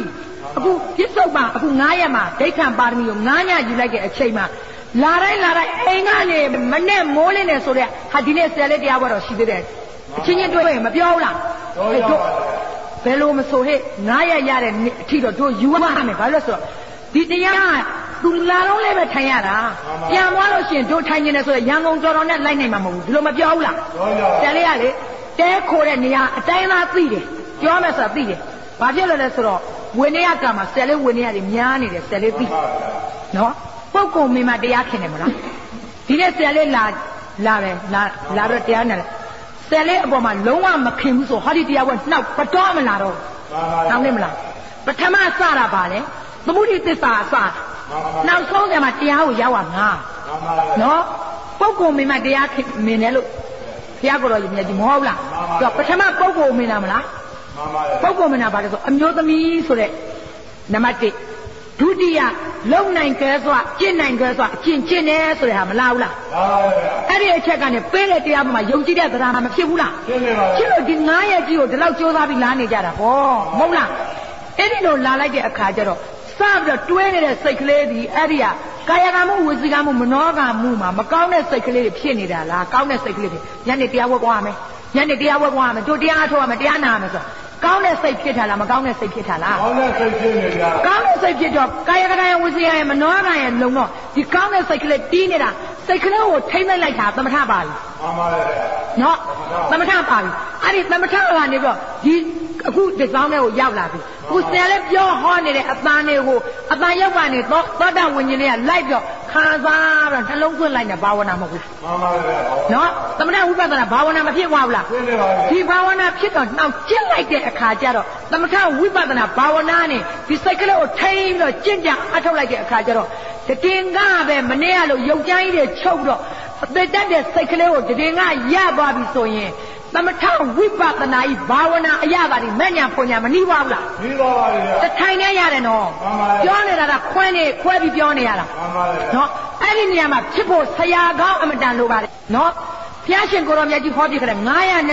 အခုပြစ္ဆုတ်မှာအခု9ရက်မှာဒိဋ္ဌံပါရမီကို9ညယူလိုက်တဲ့အချိန်မှာလာတိုင်းလာတိုင်းအိမ်ကနေမနဲ့မိုးလင်းနေဆိုတဲ့ဟာဒီနေ့ဆယ်လေးတရားပွဲတော့ရှိသေးတယ်အချင်းချင်းတွေ့ရင်မပြောဘူးလားဟဲ့တို့ဘယ်လိုမဆိုဟဲ့9ရက်ရတဲ့အထီတော့တို့ယူရမှာမယ်ဘာလို့လဲဆိုတော့ဒီတရားသူလာတော့လည်းပဲထိုင်ရတာပြန်သွားလို့ရှိရင်တို့ထိုင်နေတယ်ဆိုတော့ရန်ကုန်ကြော်တော်နဲ့လိုက်နိုင်မှာမဟုတ်ဘူးဒီလိုမပြောဘူးလားဆယ်လေးကလေတဲခိုးတဲ့နေရာအတိုင်းသားသိတယ်ပြောမယ်ဆိုတာသိတယ်ဘာဖြစ်လို့လဲဆိုတော့ဝိနည်းကမှာဆယ်လေးဝိနည်းတွေများနေတယ်ဆယ်လေးသိနော်ပုဂ္ဂိုလ်မင်းမတရားခင်တယ်မလားဒီနေ့ဆယ်လေးလာလာတယ်လာလာတော့တရားနဲ့ဆယ်လေးအပေါ်မှာလုံးဝမခင်ဘူးဆိုဟောဒီတရားကနှောက်ပတော်မလာတော့နောက်နေမလားပထမစတာပါလေသမုဒိသစ္စာအစနောက်ဆုံးကျမှတရားကိုရောက်ရမှာနော်ပုဂ္ဂိုလ်မင်းမတရားခင်မင်းတယ်လို့ဘုရားကိုယ်တော်ကြီးမြတ်ကြီးမဟုတ်လားသူကပထမပုဂ္ဂိုလ်မင်းတာမလားပုဂ္ဂိုလ်မင်းတာပါလေဆိုအမျိုးသမီးဆိုတဲ့နံပါတ်တစ်ဒုတိယလုံနိုင်ကြဲစွာကျင့်နိုင်ကြဲစွာအကျင့်ကျင့်တယ်ဆိုတဲ့ဟာမလားဘူးလားအဲ့ဒီအချက်ကနေပေးတဲ့တရားပေါ်မှာယုံကြည်တဲ့တရားမှာမဖြစ်ဘူးလားဖြစ်လို့ဒီ9ရက်ကြီးကိုဒီလောက်ကြိုးစားပြီးလာနေကြတာဗောမဟုတ်လားအဲ့ဒီလိုလာလိုက်တဲ့အခါကျတော့စပြီးတော့တွဲနေတဲ့စိတ်ကလေးဒီအဲ့ဒီကကာယကံမှုဝစီကံမှုမနောကံမှုမှာမကောင်းတဲ့စိတ်ကလေးတွေဖြစ်နေတာလားကောင်းတဲ့စိတ်ကလေးတွေညနေတရားဝဲကွာမယ်ညနေတရားဝဲကွာမယ်တို့တရားအထောက်ရမယ်တရားနာရမယ်ဆိုကောင်းတဲ့စိတ်ဖြစ်တာလားမကောင်းတဲ့စိတ်ဖြစ်တာလားကောင်းတဲ့စိတ်ဖြစ်နေတာကောင်းတဲ့စိတ်ဖြစ်တော့ကာယကံရဲ့ဝစီကံရဲ့မနောကံရဲ့လုံတော့ဒီကောင်းတဲ့စိတ်ကလေးတီးနေတာစိတ်ကလေးကိုထိမ့်လိုက်တာသမထပါပြီမှန်ပါတယ်နော်သမထပါပြီအဲ့ဒီသမထကနေပြီးတော့ဒီအခုဒီကောင်းတဲ့ကိုရောက်လာပြီခုဆယ်လေးပြောဟောနေတဲ့အပန်းတွေကိုအပန်းရောက်ကနေသောသောတာဝิญဉ်တွေကလိုက်ပြီးခံစားတော့နှလုံးသွင်းလိုက်တဲ့ဘာဝနာမဟုတ်ဘူးမှန်ပါတယ်နော်သမထဝိပဿနာဘာဝနာမဖြစ်သွားဘူးလားဖြစ်နေပါပြီဒီဘာဝနာဖြစ်တော့နှောက်ကျင့်လိုက်တဲ့အခါကျတော့သမထဝိပဿနာဘာဝနာနဲ့ဒီစိတ်ကလေးကိုထိန်းပြီးတော့ကျင့်ကြံအထောက်လိုက်တဲ့အခါကျတော့တည်ငါပဲမနေ့ကလို့ယုတ်ကြိုင်းတွေချုပ်တော့အသက်တက်တဲ့စိတ်ကလေးကိုတည်ငါရသွားပြီဆိုရင်သမထဝိပဿနာဤဘာဝနာအရပါလိမဲ့ညာဖွညာမနှီးပါဘူးလားနှီးပါပါလေတထိုင်နေရတယ်နော်ပြောနေတာကခွဲနေခွဲပြီးပြောနေရတာနော်အဲ့ဒီနေရာမှာဖြစ်ဖို့ဆရာကောင်းအမတန်လိုပါလေနော်ဘုရားရှင်ကိုရောမြတ်ကြီးဟောပြခဲ့တဲ့928ကျိန်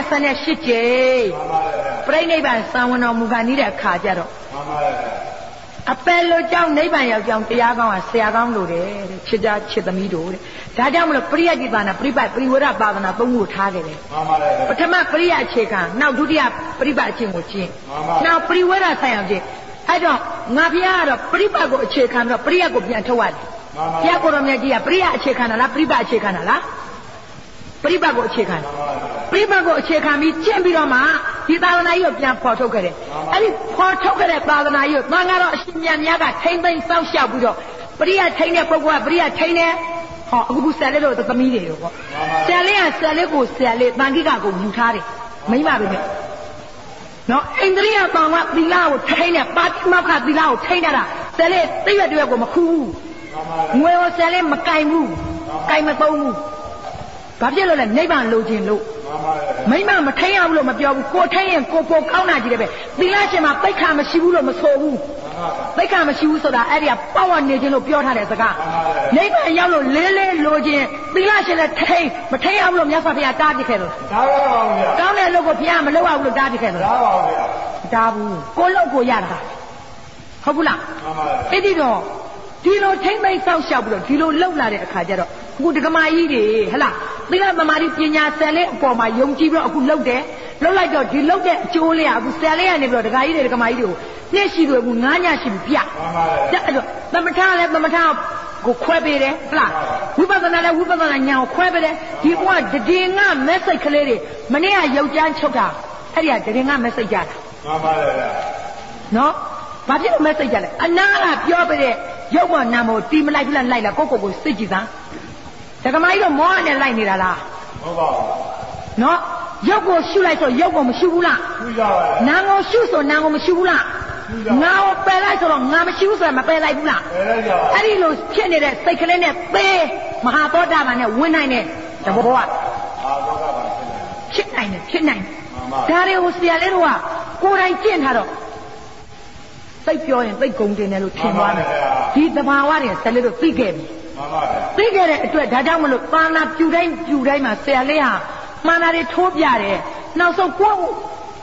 ပြိဋိဘံသံဝန်တော်မူကနေတဲ့အခါကျတော့အပယ်လိုကြောင့်နိဗ္ဗာန်ရောက်ကြောင်းတရားကောင်းကဆရာကောင်းလို့တယ်တဲ့ချစ်ကြချစ်သမီးတို့တဲ့ဒါကြောင့်မလို့ပရိယတ်တိပါဏပရိပတ်ပရိဝရပါဒနာသုံးခုထားခဲ့တယ်မှန်ပါတယ်ပထမပရိယတ်အခြေခံနောက်ဒုတိယပရိပတ်အချင်းကိုကျင့်နောက်ပရိဝရဆိုင်အောင်ကျင့်အဲ့တော့ငါဘုရားကတော့ပရိပတ်ကိုအခြေခံပြီးတော့ပရိယတ်ကိုပြန်ထုတ်ရတယ်ဘုရားကိုယ်တော်မြတ်ကြီးကပရိယတ်အခြေခံတာလားပရိပတ်အခြေခံတာလားပရိပတ်ကိုအခြေခံပရိပတ်ကိုအခြေခံပြီးကျင့်ပြီးတော့မှဒီသာသနာကြီးကိုပြန်ဖော်ထုတ်ခဲ့တယ်အဲ့ဒီဖော်ထုတ်ခဲ့တဲ့သာသနာကြီးကိုသံဃာတော်အရှင်မြတ်များကထိမ့်သိမ့်စောင့်ရှောက်ပြီးတော့ပရိယတ်ထိမ့်တဲ့ပုဂ္ဂိုလ်ကပရိယတ်ထိမ့်တယ်ဟောအခုဆယ်လေးတို့သမီးတွေရောပေါ့ဆယ်လေးကဆယ်လေးကိုဆယ်လေးတန်ခိကကိုယူထားတယ်မိမပဲနဲ့နော်အိန္ဒြိယတောင်ကသီလကိုထိမ့်တယ်ပါတိမောက္ခသီလကိုထိမ့်တာဆယ်လေးသိရတဲ့ကိုမခူးဘူးငွေကိုဆယ်လေးမကင်ဘူးကင်မသုံးဘူးဘာဖြစ်လို့လဲနိဗ္ဗာန်လိုချင်လို့မိမမထိန်ရဘူးလို့မပြောဘူးကိုထိန်ရင်ကိုပိုကောင်းတာကြီးတယ်ပဲသီလရှင်မှာပိတ်ခါမရှိဘူးလို့မဆိုဘူးပိတ်ခါမရှိဘူးဆိုတာအဲ့ဒီကပေါ့ဝနေခြင်းလို့ပြောထားတဲ့စကားနိဗ္ဗာန်ရောက်လို့လေးလေးလိုချင်သီလရှင်လည်းထိန်မထိန်ရဘူးလို့မြတ်စွာဘုရားတားပြခဲ့လို့ဒါပါပါဗျာကောင်းတဲ့လို့ကိုဘုရားမလုပ်ရဘူးလို့တားပြခဲ့လို့ဒါပါဗျာဒါဘူးကိုလို့ကိုရတာဟုတ်ဘူးလားမှန်ပါဗျာအဲ့ဒီတော့ဒီလိုထိမ့်သိမ့်စောက်ရှောက်ပြီးတော့ဒီလိုလှုပ်လာတဲ့အခါကျတော့အခုဒကမာကြီးတွေဟလားသီလသမာဓိပညာဆယ်လေးအပေါ်မှာယုံကြည်ပြီးတော့အခုလှုပ်တယ်လှုပ်လိုက်တော့ဒီလှုပ်တဲ့အကျိုးလေးကအခုဆယ်လေးကနေပြီးတော့ဒကာကြီးတွေဒကမာကြီးတွေကိုနှစ်ရှိတွေအခုငါးညရှိပြီပြပြအဲ့တော့သမထလည်းသမထကိုခွဲပေးတယ်ဟလားဝိပဿနာလည်းဝိပဿနာဉာဏ်ကိုခွဲပေးတယ်ဒီဘုရားတည်ငါမက်ဆေ့ကလေးတွေမနေ့ကယောက်ျားချုပ်တာအဲ့ဒီကတည်ငါမက်ဆေ့ကြတာမှန်ပါတယ်ဗျာနော်ဘာဖြစ်လို့မက်ဆေ့ကြလဲအနာကပြောပေးတဲ့ရုပ်မနာမို့တီမလိုက်ဘူးလားလိုက်လားကိုကိုကိုစိတ်ကြည့်စမ်းဒကမကြီးတော့မောဟနဲ့လိုက်နေတာလားဟုတ်ပါဘူးနော်ရုပ်ကိုရှုလိုက်ဆိုရုပ်ကိုမရှုဘူးလားရှုကြပါဘူးနာကိုရှုဆိုနာကိုမရှုဘူးလားငါကိုပယ်လိုက်ဆိုတော့ငါမရှိဘူးဆိုတာမပယ်လိုက်ဘူးလားပယ်လိုက်ကြပါအဲ့ဒီလိုဖြစ်နေတဲ့စိတ်ကလေးနဲ့သေးမဟာသောတာပန်နဲ့ဝင်နိုင်တဲ့တဘောကအာသောတာပန်ဖြစ်နိုင်တယ်ဖြစ်နိုင်တယ်ဒါတွေကိုဆရာလေးတို့ကကိုယ်တိုင်ကျင့်ထားတော့သိပြောရင်သိဂုံတင်တယ်လို့ထင်သွားတယ်ဒီသဘာဝတွေဆရာလေးတို့သိခဲ့ပြီမှန်ပါဗျာသိခဲ့တဲ့အတွက်ဒါကြောင့်မလို့ပါဏာပြူတိုင်းပြူတိုင်းမှာဆရာလေးဟာမှန်တာတွေထိုးပြတယ်နောက်ဆုံးကိုယ်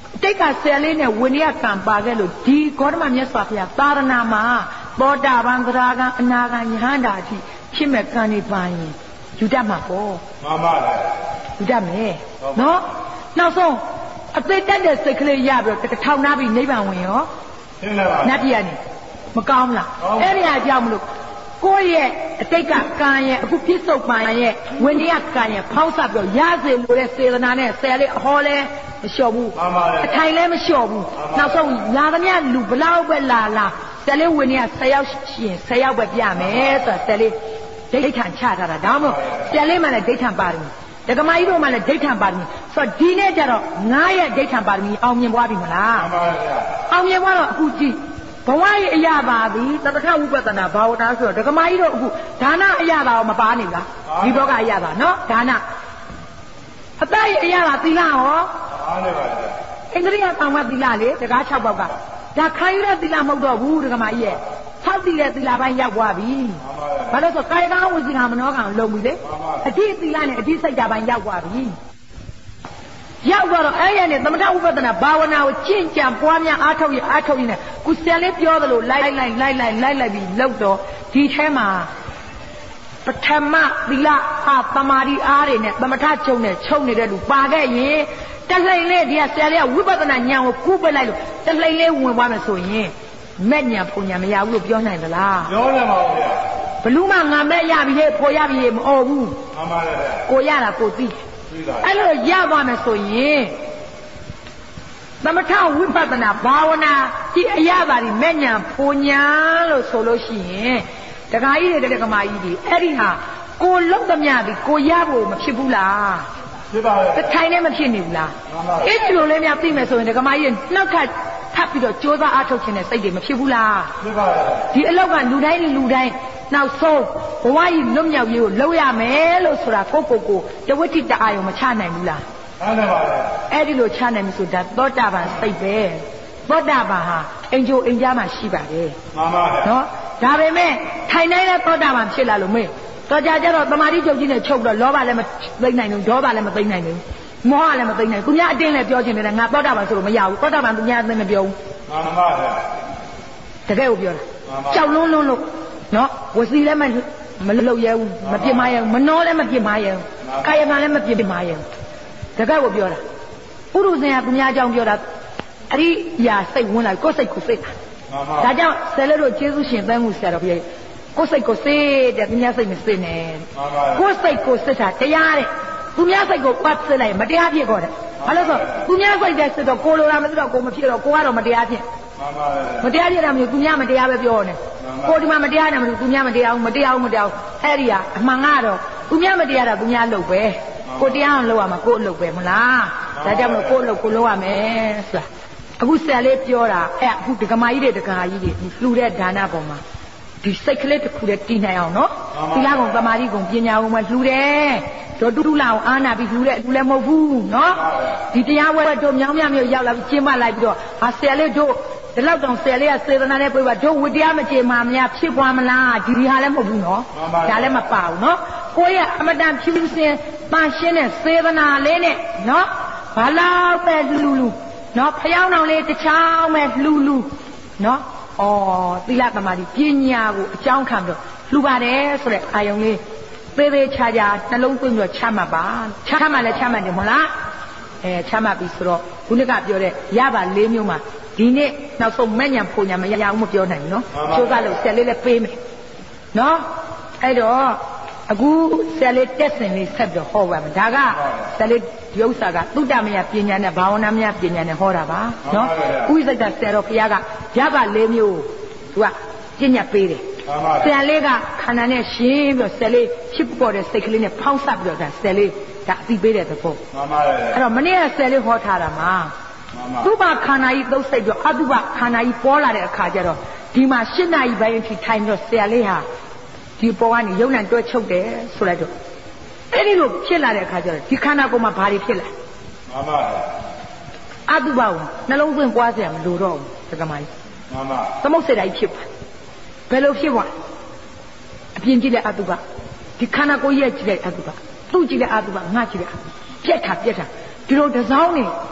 တိတ်ကဆယ်လေးနဲ့ဝိနည်းကံပါခဲ့လို့ဒီဂေါတမမြတ်စွာဘုရားသာရဏမှာသောတာပန်သရဂံအနာဂံယဟန္တာအထိဖြစ်မဲ့ကံနေပါရင်ယူတတ်မှာပေါ့မှန်ပါလေယူတတ်မယ်နော်နောက်ဆုံးအသေးတက်တဲ့စိတ်ကလေးရပြီးတော့ထောင်နာပြီးနိဗ္ဗာန်ဝင်ရောရှင်းလားနတ်ပြည်ကနေမကောင်းလားအဲ့ဒီအကြောင်းမလို့ကိုယ့်ရဲ့အတိတ်ကကံရဲ့အခုပြစ္ဆုတ်ပံရဲ့ဝိနည်းကံရဲ့ဖောင်းဆက်ပြီးတော့ရစေလို့တဲ့စေတနာနဲ့ဆယ်လေးအဟောလဲမလျှော့ဘူးအထိုင်လည်းမလျှော့ဘူးနောက်ဆုံးလာသမျှလူဘလောက်ပဲလာလာဆယ်လေးဝိနည်းကဆယ်ယောက်ရှင်ဆယ်ယောက်ပဲပြမယ်ဆိုတာဆယ်လေးဒိဋ္ဌံချထားတာဒါမှမဟုတ်ဆယ်လေးမှလည်းဒိဋ္ဌံပါရမီဒကမာကြီးတို့မှလည်းဒိဋ္ဌံပါရမီဆိုတော့ဒီနေ့ကျတော့ငါးရဲ့ဒိဋ္ဌံပါရမီအောင်မြင်သွားပြီမလားမှန်ပါဗျာအောင်မြင်သွားတော့အခုကြည့်ဘဝရဲ့အရာပါသည်တတခဝိပဿနာဘာဝနာဆိုတော့ဒကမာကြီးတို့အခုဒါနအရာပါတော့မပါနေလားဒီတော့ကအရာပါနော်ဒါနအတရဲ့အရာပါသီလဟောအားနေပါဗျာဣန္ဒြိယသံဝတ်သီလလေတကား၆ပေါက်ကဒါခံယူတဲ့သီလမဟုတ်တော့ဘူးဒကမာကြီးရဲ့၆သီလသီလပိုင်းရောက်သွားပြီဘာလို့ဆိုကာယကဝစီကမနောကံလုံးပြီလေအတိသီလနဲ့အတိစိတ်ဓာတ်ပိုင်းရောက်သွားပြီရောက်တော့အဲ့ရနဲ့သမထဥပဒနာဘာဝနာကိုကျင့်ကြံပွားများအားထုတ်ရအားထုတ်ရနဲ့ကုဆယ်လေးပြောသလိုလိုက်လိုက်လိုက်လိုက်လိုက်လိုက်ပြီးလောက်တော့ဒီထဲမှာပထမသီလအာသမာဓိအားတွေနဲ့သမထချုပ်နဲ့ချုပ်နေတဲ့လူပါခဲ့ရင်တလှိမ်လေးဒီကဆယ်လေးကဝိပဿနာဉာဏ်ကိုကူးပစ်လိုက်လို့တလှိမ်လေးဝင်သွားမယ်ဆိုရင်မဲ့ညာပုံညာမရဘူးလို့ပြောနိုင်သလားပြောနိုင်ပါဘူးဗျာဘလူးမငါမဲ့ရပြီလေပေါ်ရပြီလေမအော်ဘူးမှန်ပါလေဗျာကိုရတာကိုသိအဲ့လိုရသွားမယ်ဆိုရင်သမထဝိပဿနာဘာဝနာဒီအရာပါဒီမဲ့ညာပုံညာလို့ဆိုလို့ရှိရင်တခါကြီးတွေတက္ကမကြီးတွေအဲ့ဒီဟာကိုလုံးသမျှဒီကိုရဖို့မဖြစ်ဘူးလားဖြစ်ပါရဲ့တထိုင်နဲ့မဖြစ်နေဘူးလားအဲ့ဒီလိုလေးများသိမယ်ဆိုရင်တက္ကမကြီးနှောက်ခတ်ထပ်ပြီးတော့ကြိုးစားအားထုတ်ခြင်းနဲ့စိတ်တွေမဖြစ်ဘူးလားဖြစ်ပါရဲ့ဒီအလောက်ကလူတိုင်းလူတိုင်းနောက်ဆုံးဘဝကြီးလွတ်မြောက်ရေးကိုလုပ်ရမယ်လို့ဆိုတာကိုကိုကိုတဝိတ္တိတအာယုံမချနိုင်ဘူးလားနိုင်ပါရဲ့အဲ့ဒီလိုချနိုင်ပြီဆိုဒါသောတာပန်စိတ်ပဲသောတာပန်ဟာအင်ဂျိုအင်ကြားမှာရှိပါတယ်မှန်ပါရဲ့နော်ဒါပေမဲ့ထိုင်နိုင်တဲ့သောတာပန်ဖြစ်လာလို့မေးတော့ကြကြတော့တမာတိချုပ်ကြီးနဲ့ချုပ်တော့လောဘလည်းမသိနိုင်ဘူးဒေါသလည်းမသိနိုင်ဘူးမောဟလည်းမသိနိုင်ဘူးသူများအတင်းလည်းပြောချင်တယ်ငါသောတာပန်ဆိုလို့မရဘူးသောတာပန်သူများအသိမပြောဘူးမှန်ပါရဲ့တကယ်ကိုပြောတာကြောက်လွန်းလွန်းလို့နော်ဝစီလည်းမမလုံရဲဘူးမပြစ်မရဲဘူးမနှောလည်းမပြစ်မရဲဘူးကာယကံလည်းမပြစ်မရဲဘူးတကယ်ကိုပြောတာပုရုဇဉ်ကသူများအကြောင်းပြောတာအရိယာစိတ်ဝင်လာကိုယ်စိတ်ကိုစိတ်တာဒါကြောင့်ဆယ်လက်တို့ကျေးဇူးရှင်သန်းမှုဆရာတော်ဘုရားကိုယ်စိတ်ကိုစိတ်တဲ့သူများစိတ်မစိတ်နဲ့ကိုယ်စိတ်ကိုစိတ်တာတရားတဲ့သူများစိတ်ကိုပတ်စစ်လိုက်မတရားဖြစ်တော့တယ်ဘာလို့ဆိုသူများစိတ်တဲ့စစ်တော့ကိုလိုတာမသိတော့ကိုမဖြစ်တော့ကိုကတော့မတရားဖြစ်မတရားဖြစ်တာမျိုးသူများမတရားပဲပြောနေကိုဒီမှာမတရားတယ်မလို့သူများမတရားဘူးမတရားဘူးမတရားဘူးအဲ့ဒီကအမှန်ကတော့သူများမတရားတာသူများလုပ်ပဲကိုတရားအောင်လုပ်ရမှာကိုအလုပ်ပဲမလားဒါကြောင့်မလို့ကိုအလုပ်ကိုလုပ်ရမယ်ဆိုတာအခုဆယ်လေးပြောတာအဲ့အခုဒကမာကြီးတွေဒကာကြီးတွေလှူတဲ့ဒါနပေါ်မှာဒီစိတ်ကလေးတစ်ခုလေးတည်နိုင်အောင်နော်သီလကုံသမာဓိကုံပညာကုံမှာလှူတယ်တို့တူတူလာအောင်အာနာပြီးလှူတဲ့အတူလည်းမဟုတ်ဘူးနော်ဒီတရားဝဲတို့မြောင်းမြောင်းမျိုးရောက်လာပြီးကျင်းပလိုက်ပြီးတော့ဟာဆယ်လေးတို့ဒီလောက်တောင်ဆယ်လေးကစေတနာနဲ့ပြေးပါတို့ဝိတရားမကြေမှာများဖြစ်သွားမလားဒီဒီဟာလည်းမဟုတ်ဘူးနော်ဒါလည်းမပါဘူးနော်ကိုယ့်ရဲ့အမတန်ဖြူစင်ပန်းရှင်းတဲ့စေတနာလေးနဲ့နော်ဘာလောက်ပဲလှူလှူနော်ဖျောင်းအောင်လေးတစ်ချောင်းပဲလှူလှူနော်ဩသီလသမာဓိပညာကိုအကြောင်းခံပြီးတော့လှူပါတယ်ဆိုတဲ့အာယုံလေးပေးပေးချာချာနှလုံးသွင်းပြီးတော့ချမှတ်ပါချမှတ်လည်းချမှတ်တယ်မဟုတ်လားအဲချမှတ်ပြီဆိုတော့ခုနကပြောတဲ့ရပါ၄မျိုးမှာဒီနေ့နောက်ဆုံးမဲ့ညာပုံညာမရဘူးမပြောနိုင်ဘူးနော်ချိုးစားလို့ဆက်လေးလည်းပေးမယ်နော်အဲ့တော့အခုဆက်လေးတက်စင်လေးဆက်ပြီးဟောပါမယ်ဒါကဆက်လေးဒီဥစ္စာကသုတ္တမယပညာနဲ့ဘာဝနာမယပညာနဲ့ဟောတာပါနော်ဥိစိတ်တဆယ်တော်ဘုရားကရပါ၄မျိုးသူကပညာပေးတယ်ဆယ်လေးကခန္ဓာနဲ့ရှင်းပြီးတော့ဆယ်လေးဖြစ်ပေါ်တဲ့စိတ်ကလေးနဲ့ဖောင်းဆပ်ပြီးတော့ဒါဆယ်လေးဒါအသိပေးတဲ့သဘောမှန်ပါရဲ့အဲ့တော့မနေ့ကဆယ်လေးဟောထားတာမှာသုဘခန္ဓာကြီးသုံးစိတ်ပြီးတော့အတုဘခန္ဓာကြီးပေါ်လာတဲ့အခါကျတော့ဒီမှာရှင်းနာကြီးပိုင်းအထိထိုင်ပြီးတော့ဆယ်လေးဟာဒီပေါ်ကနေယုံနဲ့တွဲချုပ်တယ်ဆိုလိုက်တော့အဲ့ဒီလိုဖြစ်လာတဲ့အခါကျတော့ဒီခန္ဓာကိုယ်မှာဘာတွေဖြစ်လာမှန်ပါရဲ့အတုဘကိုနှလုံးသွင်းပွားเสียမလို့တော့ဘူးတက္ကမကြီးမှန်ပါသမုတ်စေတကြီးဖြစ်ပါဘယ်လိုဖြစ်သွားအပြင်ကြည့်တဲ့အတုပဒီခန္ဓာကိုယ်ရဲ့ကြည့်တဲ့အတုပသူ့ကြည့်တဲ့အတုပငါကြည့်တဲ့အတုပပြက်တာပြက်တာဒီလိုတစောင်းနေ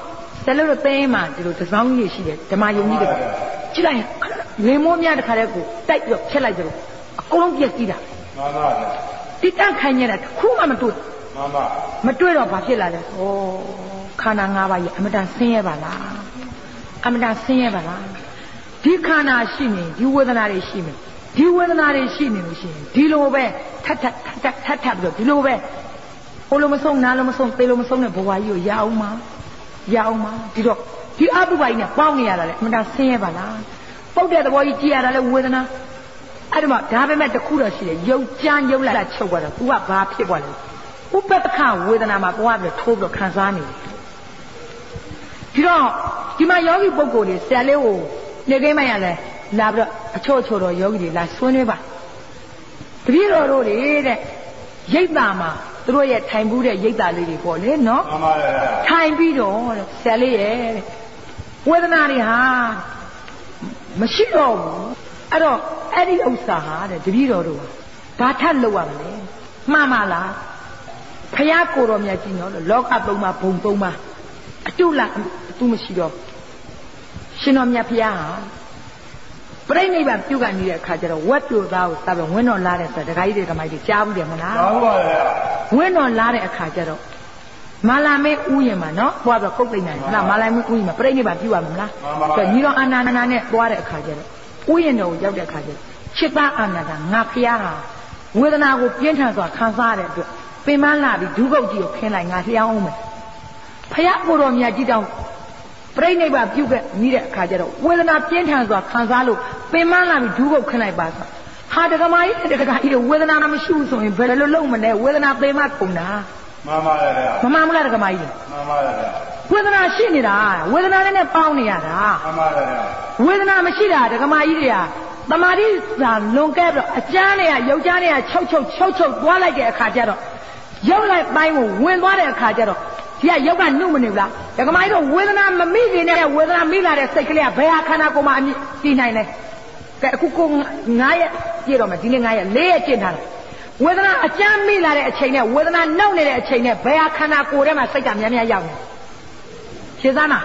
ဆယ်လို့သိမ်းမှဒီလိုတစောင်းကြီးရှိတယ်ဓမ္မယုံကြီးတွေကြည့်လိုက်ငင်မိုးများတခါတည်းကိုတိုက်ပြီးဖြတ်လိုက်ကြလို့အကုန်လုံးပြည့်စည်တာမှန်ပါဗျာတိတန့်ခိုင်းနေတာခုမှမတွေ့မှန်ပါမတွေ့တော့ဘာဖြစ်လာလဲဩခန္ဓာ၅ပါးကြီးအမတန်ဆင်းရဲပါလားအမတန်ဆင်းရဲပါလားဒီခန္ဓာရှိနေဒီဝေဒနာတွေရှိနေဒီဝေဒနာတွေရှိနေလို့ရှိရင်ဒီလိုပဲထပ်ထပ်ထပ်ထပ်ထပ်ပြီးတော့ဒီလိုပဲဟိုလိုမဆုံးနားလိုမဆုံးသေလိုမဆုံးတဲ့ဘဝကြီးကိုရအောင်မှာရအောင်မှာဒီတော့ဒီအတုပါကြီးနဲ့ပေါင်းနေရတာလေအမှန်တဆင်းရဲပါလားပုတ်တဲ့သဘောကြီးကြည်ရတာလေဝေဒနာအဲ့ဒီမှာဒါပေမဲ့တခုတော့ရှိတယ်ယုတ်ကြမ်းယုတ်လာချုပ်သွားတော့ तू ကဘာဖြစ်သွားလဲဥပ္ပတ္တခဝေဒနာမှာပွားပြီးထိုးပြီးခံစားနေတယ်ဒီတော့ဒီမှာယောဂီပုဂ္ဂိုလ်တွေဆရာလေးကိုနေကိမ့်မရလဲလာပြီးတော့အချို့အချို့တော့ယောဂီတွေလာဆွေးနွေးပါတပည့်တော်တို့တွေတဲ့ရိပ်သာမှာသူတို့ရဲ့ထိုင်ဘူးတဲ့ရိပ်သာလေးတွေပေါ့လေနော်မှန်ပါရဲ့ထိုင်ပြီးတော့တဲ့ဆရာလေးရဲ့တဲ့ဝေဒနာတွေဟာမရှိတော့ဘူးအဲ့တော့အဲ့ဒီဥစ္စာဟာတဲ့တပည့်တော်တို့ဘာထပ်လုပ်ရမလဲမှားမလားဖယားကိုတော်မြတ်ကြီးနော်လောကသုံးပါဘုံသုံးပါအတုလားသူမရှိတော့ရှင်တော်မြတ်ဖယားဟာပြိဋိဘပြုတ်နေတဲ့အခါကျတော့ဝက်ပြိုသားကိုသတ်ပြီးဝင်းတော်လာတဲ့ဆိုတခါကြီးတွေကမိုက်တွေကြားဘူးတယ်မလားကြားပါရဲ့ဝင်းတော်လာတဲ့အခါကျတော့မာလာမေဥယျာဉ်မှာနော်ပွားပြီးကုတ်သိမ့်နိုင်လားမာလာမေဥယျာဉ်မှာပြိဋိဘပြုတ်ရမှာလားဆိုညီတော်အာနန္ဒာနဲ့ပွားတဲ့အခါကျတော့ဥယျာဉ်တော်ကိုရောက်တဲ့အခါကျတော့ချစ်သားအာနန္ဒာငါဖယားဟာဝေဒနာကိုပြင်းထန်စွာခံစားရတဲ့အတွက်ပင်မလာပြီးဒုက္ခကြီးကိုခင်းလိုက်ငါလျှောင်းအောင်မယ်ဖယားကိုတော်မြတ်ကြီးတောင်းပြိဋိဘပြုတ်ခဲ့မိတဲ့အခါကျတော့ဝေဒနာပြင်းထန်စွာခံစားလို့ပင်မလာပြီးဒုက္ခခင်းလိုက်ပါဆိုဟာတက္ကမကြီးတက္ကမကြီးဝေဒနာမရှိဘူးဆိုရင်ဘယ်လိုလုပ်မလဲဝေဒနာပေမကုန်တာမှန်ပါရဲ့ဗျာမမှန်ဘူးလားတက္ကမကြီးမှန်ပါရဲ့ဗျာဝေဒနာရှိနေတာဝေဒနာနဲ့ပေါင်းနေရတာမှန်ပါရဲ့ဗျာဝေဒနာမရှိတာတက္ကမကြီးတွေကတမာတိသာလွန်ကဲပြီးတော့အကျမ်းတွေကယောက်ျားတွေကချုပ်ချုပ်ချုပ်ချုပ်သွားလိုက်တဲ့အခါကျတော့ရုပ်လိုက်ပိုင်းကိုဝင်သွားတဲ့အခါကျတော့ဒီကရုပ်ကနှုတ်မနေဘူးလားဒကမကြီးတို့ဝေဒနာမမိခင်နဲ့ဝေဒနာမိလာတဲ့စိတ်ကလေးကဘယ်ဟာခန္ဓာကိုယ်မှာအမြင်သိနိုင်လဲကဲအခုကိုငါးရက်ပြည့်တော့မယ်ဒီနေ့ငါးရက်လေးရက်ကျင့်ထားတယ်ဝေဒနာအကျမ်းမိလာတဲ့အချိန်နဲ့ဝေဒနာနှောက်နေတဲ့အချိန်နဲ့ဘယ်ဟာခန္ဓာကိုယ်ထဲမှာစိတ်ကများများရောက်နေရှင်းသားမ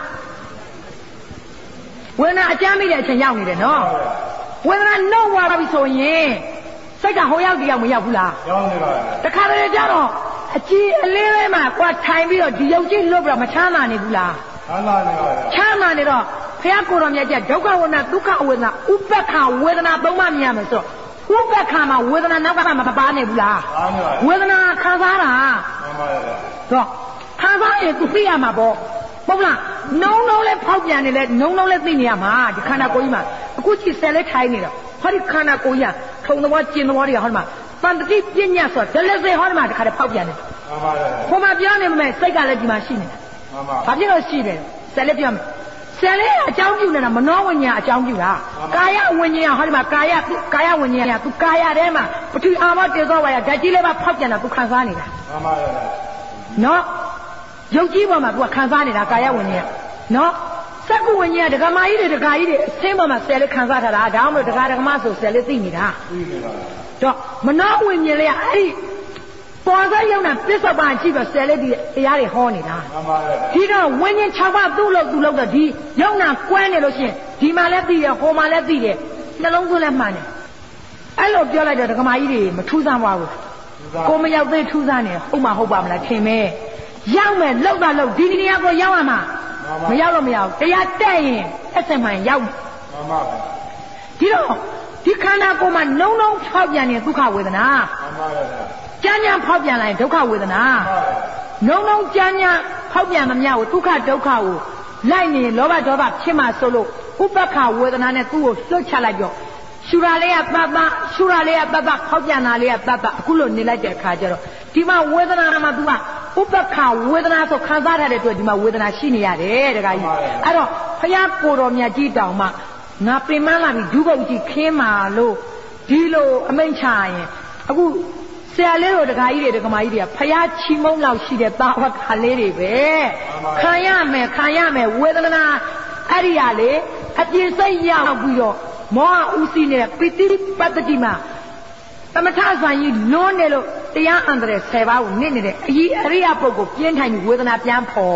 ဝေဒနာအကျမ်းမိတဲ့အချိန်ရောက်နေတယ်နော်ဝေဒနာနှောက်သွားပြီဆိုရင်စိတ်ကဟိုရောက်ဒီရောက်မရောက်ဘူးလားရောက်နေပါဘူးတခါတည်းကျတော့အကြည်အလေးလေးမှာကွာထိုင်ပြီးတော့ဒီယုတ်ကြီးလွတ်ပြီးတော့မချမ်းသာနေဘူးလားချမ်းသာနေပါဘူးချမ်းသာနေတော့ဘုရားကိုယ်တော်မြတ်ကျဒုက္ခဝေဒနာဒုက္ခဝေဒနာဥပ္ပခဝေဒနာသုံးပါးမြင်ရမယ်ဆိုတော့ဥပ္ပခမှာဝေဒနာနောက်ကမှမပါနေဘူးလားပါနေပါဝေဒနာခံစားတာမှန်ပါရဲ့တော့ခံစားရင်သူသိရမှာပေါ့ဟုတ်လားနှုံနှုံလေးဖောက်ပြန်နေလဲနှုံနှုံလေးသိနေရမှာဒီခန္ဓာကိုယ်ကြီးမှာအခုကြည့်ဆယ်လေးထိုင်နေတော့ဟောဒီခန္ဓာကိုယ်ကြီးကထုံသဘောကျင်သဘောတွေကဟောဒီမှာတန်တိပညာဆိုဒလစေဟောဒီမှာဒီခါတည်းဖောက်ပြန်နေမှန်ပါရဲ့ဟိုမှာပြောနေမယ်စိတ်ကလည်းဒီမှာရှိနေတယ်မှန်ပါဘာဖြစ်လို့ရှိတယ်ဆယ်လေးပြောမယ်ဆယ်လေးအကြောင်းပြုနေတာမနောဝိညာဉ်အကြောင်းပြုတာကာယဝိညာဉ်ဟောဒီမှာကာယကာယဝိညာဉ်ကသူကာယထဲမှာပထဝီအာမောတေသောဝါယဓာတ်ကြီးလေးပါဖောက်ပြန်တာသူခံစားနေတာမှန်ပါရဲ့နော်ရုပ်ကြီးပေါ်မှာသူကခံစားနေတာကာယဝိညာဉ်နော်စက္ကုဝိညာဉ်ဒကမာကြီးတွေဒကာကြီးတွေအဆင်းပေါ်မှာဆယ်လေးခံစားထားတာဒါမှမဟုတ်ဒကာဒကမဆိုဆယ်လေးသိနေတာသိနေတာတော့မနောဝိညာဉ်လေးကအဲ့ဒီပေါ်စားရုံနဲ့ပြစ္ဆုတ်ပန်ကြည့်ပြီးဆယ်လေးဒီတရားတွေဟောနေတာမှန်ပါရဲ့ဒီတော့ဝိညာဉ်၆ပါးသူ့လို့သူ့လို့တော့ဒီရုံနာကွဲနေလို့ရှိရင်ဒီမှာလည်းသိတယ်ဟိုမှာလည်းသိတယ်နှလုံးသွင်းလည်းမှန်တယ်အဲ့လိုပြောလိုက်တော့ဒကမာကြီးတွေမထူးဆန်းပါဘူးကိုမရောက်သေးထူးဆန်းနေဟုတ်မှာဟုတ်ပါမလားထင်မဲရောက်မယ်လောက်တာလောက်ဒီနေရာကိုရောက်ရမှာမရောက်လို့မရဘူးတရားတက်ရင်အစမှန်ရောက်မှန်ပါဗျာဒီတော့ဒီခန္ဓာကိုယ်မှာနှုံနှုံဖောက်ပြန်နေဒုက္ခဝေဒနာမှန်ပါဗျာကြမ်းကြမ်းဖောက်ပြန်လာရင်ဒုက္ခဝေဒနာနှုံနှုံကြမ်းကြမ်းဖောက်ပြန်မများကိုဒုက္ခဒုက္ခကိုလိုက်နေလောဘဒေါသဖြစ်မှဆိုလို့ဥပ္ပခဝေဒနာနဲ့သူ့ကိုလွတ်ချလိုက်ပြောရှူရာလေးကပပရှူရာလေးကပပဖောက်ပြန်တာလေးကပပအခုလိုနေလိုက်တဲ့အခါကျတော့ဒီမှာဝေဒနာမှာသူကဥပ္ပခဝေဒနာဆိုခံစားရတဲ့အတွက်ဒီမှာဝေဒနာရှိနေရတယ်တခါကြီးအဲ့တော့ဘုရားကိုယ်တော်မြတ်ကြီးတောင်မှငါပင်မလာပြီဒုက္ခကြီးခင်းမာလို့ဒီလိုအမိန့်ချရင်အခုဆရာလေးတို့တခါကြီးတွေတခါမကြီးတွေကဘုရားချီမုံလောက်ရှိတဲ့တာဝကလေးတွေပဲခံရမယ်ခံရမယ်ဝေဒနာအဲ့ဒီရလေအပြည့်စိတ်ရောက်ပြီးတော့မောဟဥစီနေတဲ့ပိတိပတ္တိမှာသမထဆံကြီးလွန်းနေလို့တရားအန္တရာယ်ဆယ်ပါးကိုနစ်နေတဲ့အကြီးအရိယပုဂ္ဂိုလ်ပြင်းထိုင်ပြီးဝေဒနာပြန်ဖော်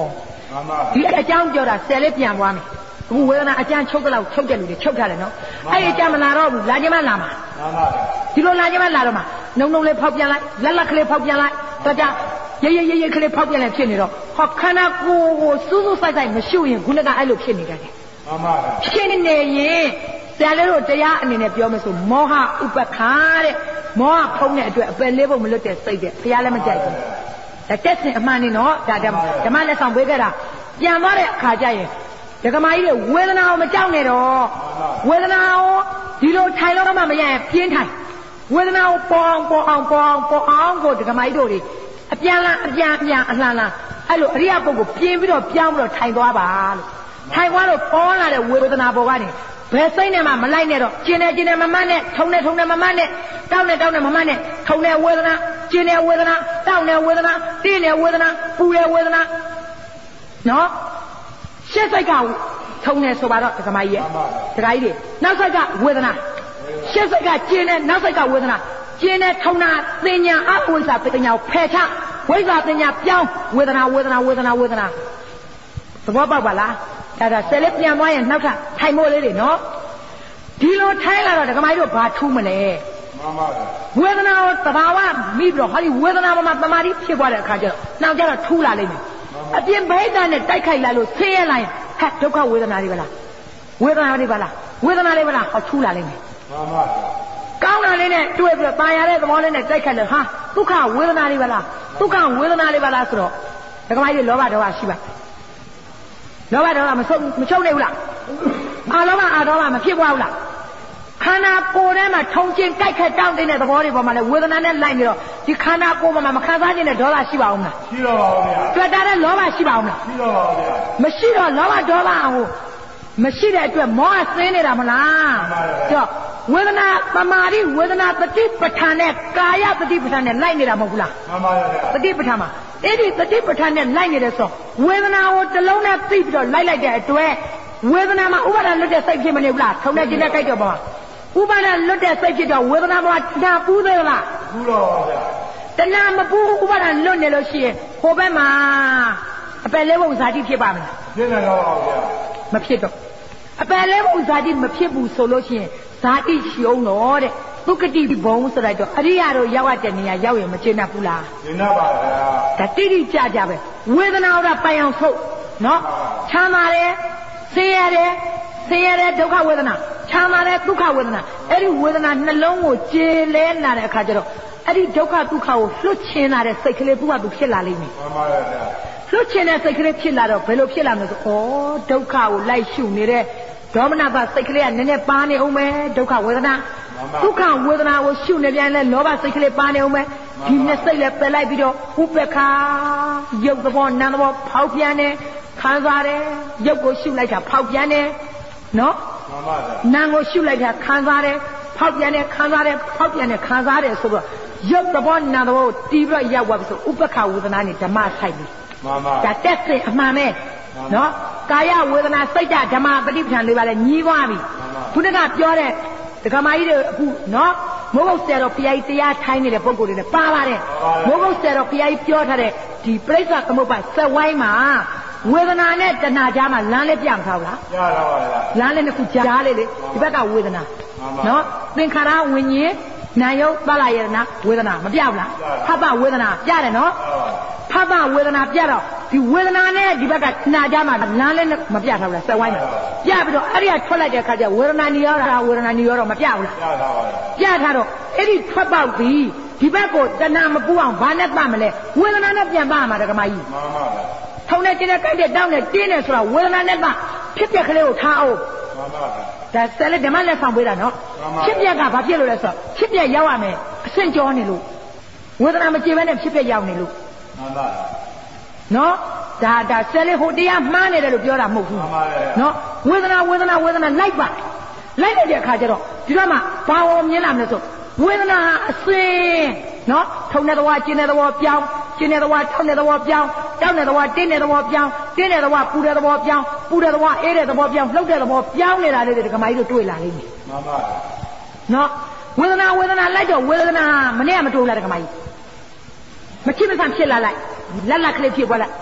ဒီအကြောင်းပြောတာဆယ်လေးပြန်သွားမယ်အခုဝေဒနာအကျဉ်းချုပ်ကြလောက်ချုပ်တယ်လူတွေချုပ်ထားတယ်နော်အဲ့ဒီအကျဉ်းမလာတော့ဘူးလာခြင်းမလာမှာဒီလိုလာခြင်းမလာတော့မှာနှုံနှုံလေးဖောက်ပြန်လိုက်လက်လက်ကလေးဖောက်ပြန်လိုက်တော့ကြရေရေရေရေကလေးဖောက်ပြန်လိုက်ဖြစ်နေတော့ဟောခန္ဓာကိုယ်ကိုစူးစူးဆိုင်ဆိုင်မရှုရင်ခုနကအဲ့လိုဖြစ်နေတယ်မှန်ပါဗျာဖြစ်နေရင်ဆရာလေးတို့တရားအနေနဲ့ပြောမယ်ဆိုမောဟဥပခါတဲ့မောဟဖုံးတဲ့အတွက်အပယ်လေးဖို့မလွတ်တဲ့စိတ်တဲ့ဘုရားလည်းမကြိုက်ဘူးဒါတက်စင်အမှန်နေနော်ဒါဓမ္မလက်ဆောင်ပေးခဲ့တာပြန်သွားတဲ့အခါကျရင်ဒကမာကြီးတွေဝေဒနာကိုမကြောက်နဲ့တော့ဝေဒနာကိုဒီလိုထိုင်လို့မှမရရင်ပြင်းထိုင်ဝေဒနာကိုပေါ်အောင်ပေါ်အောင်ပေါ်အောင်ပေါ်အောင်ကိုဒကမာကြီးတို့တွေအပြန်လာအပြန်အပြန်အလှန်လာအဲ့လိုအရိယပုဂ္ဂိုလ်ပြင်းပြီးတော့ပြောင်းပြီးတော့ထိုင်သွားပါလို့ထိုင်သွားလို့ပေါ်လာတဲ့ဝေဒနာပေါ်ကနေဘယ်စိတ်နဲ့မှမလိုက်နဲ့တော့ကျင်နေကျင်နေမမတ်နဲ့ထုံနေထုံနေမမတ်နဲ့တောက်နေတောက်နေမမတ်နဲ့ထုံနေဝေဒနာကျင်နေဝေဒနာတောက်နေဝေဒနာတင်းနေဝေဒနာပူနေဝေဒနာနော်ရှစ်စိတ်ကထုံနေဆိုပါတော့ဒကမာကြီးရဲ့ဒကာကြီးတွေနောက်စိတ်ကဝေဒနာရှစ်စိတ်ကကျင်နေနောက်စိတ်ကဝေဒနာကျင်နေထုံနာသင်ညာအဝိဇ္ဇာပညာကိုဖယ်ချဝိဇ္ဇာပညာပြောင်းဝေဒနာဝေဒနာဝေဒနာဝေဒနာသဘောပေါက်ပါလားဒါဒါဆယ်လေးပြန်သွားရင်နောက်ထပ်ထိုင်မို့လေးတွေနော်ဒီလိုထိုင်လာတော့ဒကမာကြီးတို့ဘာထူးမလဲမှန်ပါဗျာဝေဒနာကိုသဘာဝမိပြီးတော့ဟာဒီဝေဒနာပေါ်မှာတမာတိဖြစ်သွားတဲ့အခါကျတော့နောက်ကျတော့ထူးလာလိမ့်မယ်အပြင်ဘိဓာနဲ့တိုက်ခိုက်လာလို့ဆင်းရဲလာရင်ဟဲ့ဒုက္ခဝေဒနာတွေပါလားဝေဒနာတွေပါလားဝေဒနာတွေပါလားဟောထူးလာလိမ့်မယ်မှန်ပါဗျာကောင်းတာလေးနဲ့တွေ့ပြီးတော့ตายရတဲ့သဘောလေးနဲ့တိုက်ခိုက်လို့ဟာဒုက္ခဝေဒနာတွေပါလားဒုက္ခဝေဒနာတွေပါလားဆိုတော့ဒကမာကြီးလောဘဒေါသရှိပါလောဘဒေါသမဆုံးမချုပ်နိုင်ဘူးလားအာလောဘအာဒေါသမဖြစ်သွားဘူးလားခန္ဓာကိုယ်ထဲမှာထုံချင်းကြိုက်ခက်တောင့်တဲ့သဘောတွေပေါ်မှာလဲဝေဒနာနဲ့လိုက်ပြီးတော့ဒီခန္ဓာကိုယ်ပေါ်မှာမခံစားခြင်းနဲ့ဒေါသရှိပါဦးမလားရှိတော့ပါဘူးဗျာတွေ့တာတဲ့လောဘရှိပါဦးမလားရှိတော့ပါဘူးဗျာမရှိတော့လောဘဒေါသဟိုမရှိတဲ့အတွက်မောဟဆင်းနေတာမလားကြောက်ဝေဒနာပမာတိဝေဒနာတတိပဋ္ဌာန်နဲ့ကာယတတိပဋ္ဌာန်နဲ့လိုက်နေတာမဟုတ်ဘူးလားမှန်ပါဗျာတတိပဋ္ဌာန်မှာအဲ့ဒီတတိပဋ္ဌာန်နဲ့လိုက်နေတယ်ဆိုဝေဒနာကိုတစ်လုံးနဲ့သိပြီးတော့လိုက်လိုက်တဲ့အတွက်ဝေဒနာမှာဥပါဒလွတ်တဲ့စိတ်ဖြစ်မနေဘူးလားထုံတဲ့ခြင်းနဲ့ကြိုက်တော့ပါဥပါဒလွတ်တဲ့စိတ်ဖြစ်တော့ဝေဒနာမှာတဏှာပူးသေးလားပူးတော့ပါဗျာတဏှာမပူးဥပါဒလွတ်နေလို့ရှိရင်ဟိုဘက်မှာအပယ်လေးဘုံဇာတိဖြစ်ပါမလားဖြစ်နေတော့ပါဗျာမဖြစ်တော့အပယ်လေးဘုံဇာတိမဖြစ်ဘူးဆိုလို့ရှိရင်ဇာတိရှိအောင်တော့တဲ့သုကတိဘုံဆိုလိုက်တော့အရိယာတို့ရောက်တဲ့နေရာရောက်ရင်မကျေနပ်ဘူးလားကျေနပ်ပါဗျာဒါတိတိကျကျပဲဝေဒနာကပိုင်အောင်ထုတ်နော်ချမ်းသာတယ်ဆင်းရဲတယ်ဆင်းရဲတဲ့ဒုက္ခဝေဒနာချမ်းသာတဲ့ဒုက္ခဝေဒနာအဲ့ဒီဝေဒနာနှလုံးကိုကျေလဲလာတဲ့အခါကျတော့အဲ့ဒီဒုက္ခဒုက္ခကိုလွတ်ချင်လာတဲ့စိတ်ကလေးသူ့ဟာသူဖြစ်လာလိမ့်မယ်မှန်ပါရဲ့ဗျာလွတ်ချင်တဲ့စိတ်ကလေးဖြစ်လာတော့ဘယ်လိုဖြစ်လာမလဲဆိုဩဒုက္ခကိုလိုက်ရှုနေတဲ့ဒေါမနပါစိတ်ကလေးကနည်းနည်းပါနေအောင်မယ်ဒုက္ခဝေဒနာဒုက္ခဝေဒနာကိုရှုနေပြန်လဲလောဘစိတ်ကလေးပါနေအောင်မယ်ဒီနှစ်စိတ်လည်းပယ်လိုက်ပြီးတော့ဥပ္ပခာရုပ်သဘောနာမ်သဘောဖောက်ပြန်တယ်ခံစားတယ်ရုပ်ကိုရှုလိုက်တာဖောက်ပြန်တယ်နော်မှန်ပါဗျာနာမ်ကိုရှုလိုက်တာခံစားတယ်ဖောက်ပြန်တယ်ခံစားတယ်ဖောက်ပြန်တယ်ခံစားတယ်ဆိုတော့ရုပ်သဘောနာမ်သဘောကိုတီးပြီးတော့ရောက်သွားပြီဆိုဥပ္ပခာဝေဒနာနဲ့ဓမ္မဆိုင်ပြီမှန်ပါဒါတက်စင်အမှန်ပဲနော်ကာယဝေဒနာစိတ်ဓမ္မပฏิပဋ္ဌာန်လေးပါလဲညီးသွားပြီခုနကပြောတဲ့ဒကမာကြီးတွေအခုနော်မိုးကုတ်ဆရာတော်ဘုရားကြီးတရားထိုင်းနေတဲ့ပုံကိုယ်တွေနဲ့ပါပါတယ်မိုးကုတ်ဆရာတော်ဘုရားကြီးပြောထားတဲ့ဒီပြိဿသမုပ္ပါဆက်ဝိုင်းမှာဝေဒနာနဲ့တဏှာကြားမှာလမ်းလေးပြမထားဘူးလားပြထားပါလားလမ်းလေးနှစ်ခုကြားလေးလေဒီဘက်ကဝေဒနာနော်သင်္ခါရဝิญဉ်နာယုတ်သလယရဏဝေဒနာမပြဘူးလားဖတ်ပဝေဒနာပြတယ်နော်ဖတ်ပဝေဒနာပြတော့ဒီဝေဒနာနဲ့ဒီဘက်ကနာကြမှာလမ်းလည်းမပြထားဘူးလားဆက်ဝိုင်းမှာပြပြီးတော့အဲ့ဒီကထွက်လိုက်တဲ့အခါကျဝေဒနာနေရောတာဝေဒနာနေရောတော့မပြဘူးလားပြထားတော့အဲ့ဒီထွက်ပေါက်ပြီးဒီဘက်ကိုတဏှာမပူအောင်ဘာနဲ့ပတ်မလဲဝေဒနာနဲ့ပြန်ပါမှာဒကမကြီးမှန်ပါဗျာထုံနဲ့ကျင်းနဲ့ကြိုက်တဲ့တောင်းနဲ့တင်းနဲ့ဆိုတာဝေဒနာနဲ့ကဖြစ်ပြက်ကလေးကိုထားအောင်မှန်ပါဗျာဒါဆက်လက်ဓမ္မလက်ဆောင်ပေးတာနော်ဖြစ်ပြက်ကဘာဖြစ်လို့လဲဆိုတော့ဖြစ်ပြက်ရောက်ရမယ်အဆင့်ကျော်နေလို့ဝေဒနာမကျေဘဲနဲ့ဖြစ်ပြက်ရောက်နေလို့မှန်ပါနော်ဒါဒါဆက်လက်ဟိုတရားမှားနေတယ်လို့ပြောတာမဟုတ်ဘူးမှန်ပါနော်ဝေဒနာဝေဒနာဝေဒနာလိုက်ပါလိုက်လိုက်တဲ့အခါကျတော့ဒီတော့မှဘာဝမြင်လာမလဲဆိုဝေဒနာအစင်းနော်ထုံတဲ့သဘောကျင်းတဲ့သဘောပြောင်းကျင်းတဲ့သဘောထောက်တဲ့သဘောပြောင်းတောက်တဲ့သဘောတင်းတဲ့သဘောပြောင်းတင်းတဲ့သဘောပူတဲ့သဘောပြောင်းပူတဲ့သဘောအေးတဲ့သဘောပြောင်းလှုပ်တဲ့သဘောပြောင်းနေတာလေးတွေဒကမကြီးတို့တွေ့လာလိမ့်မယ်မှန်ပါနော်ဝေဒနာဝေဒနာလိုက်တော့ဝေဒနာမနေ့ကမတွေ့ဘူးလားဒကမကြီးမချစ်မဆန်ဖြစ်လာလိုက်လက်လက်ကလေးဖြစ်သွားလိုက်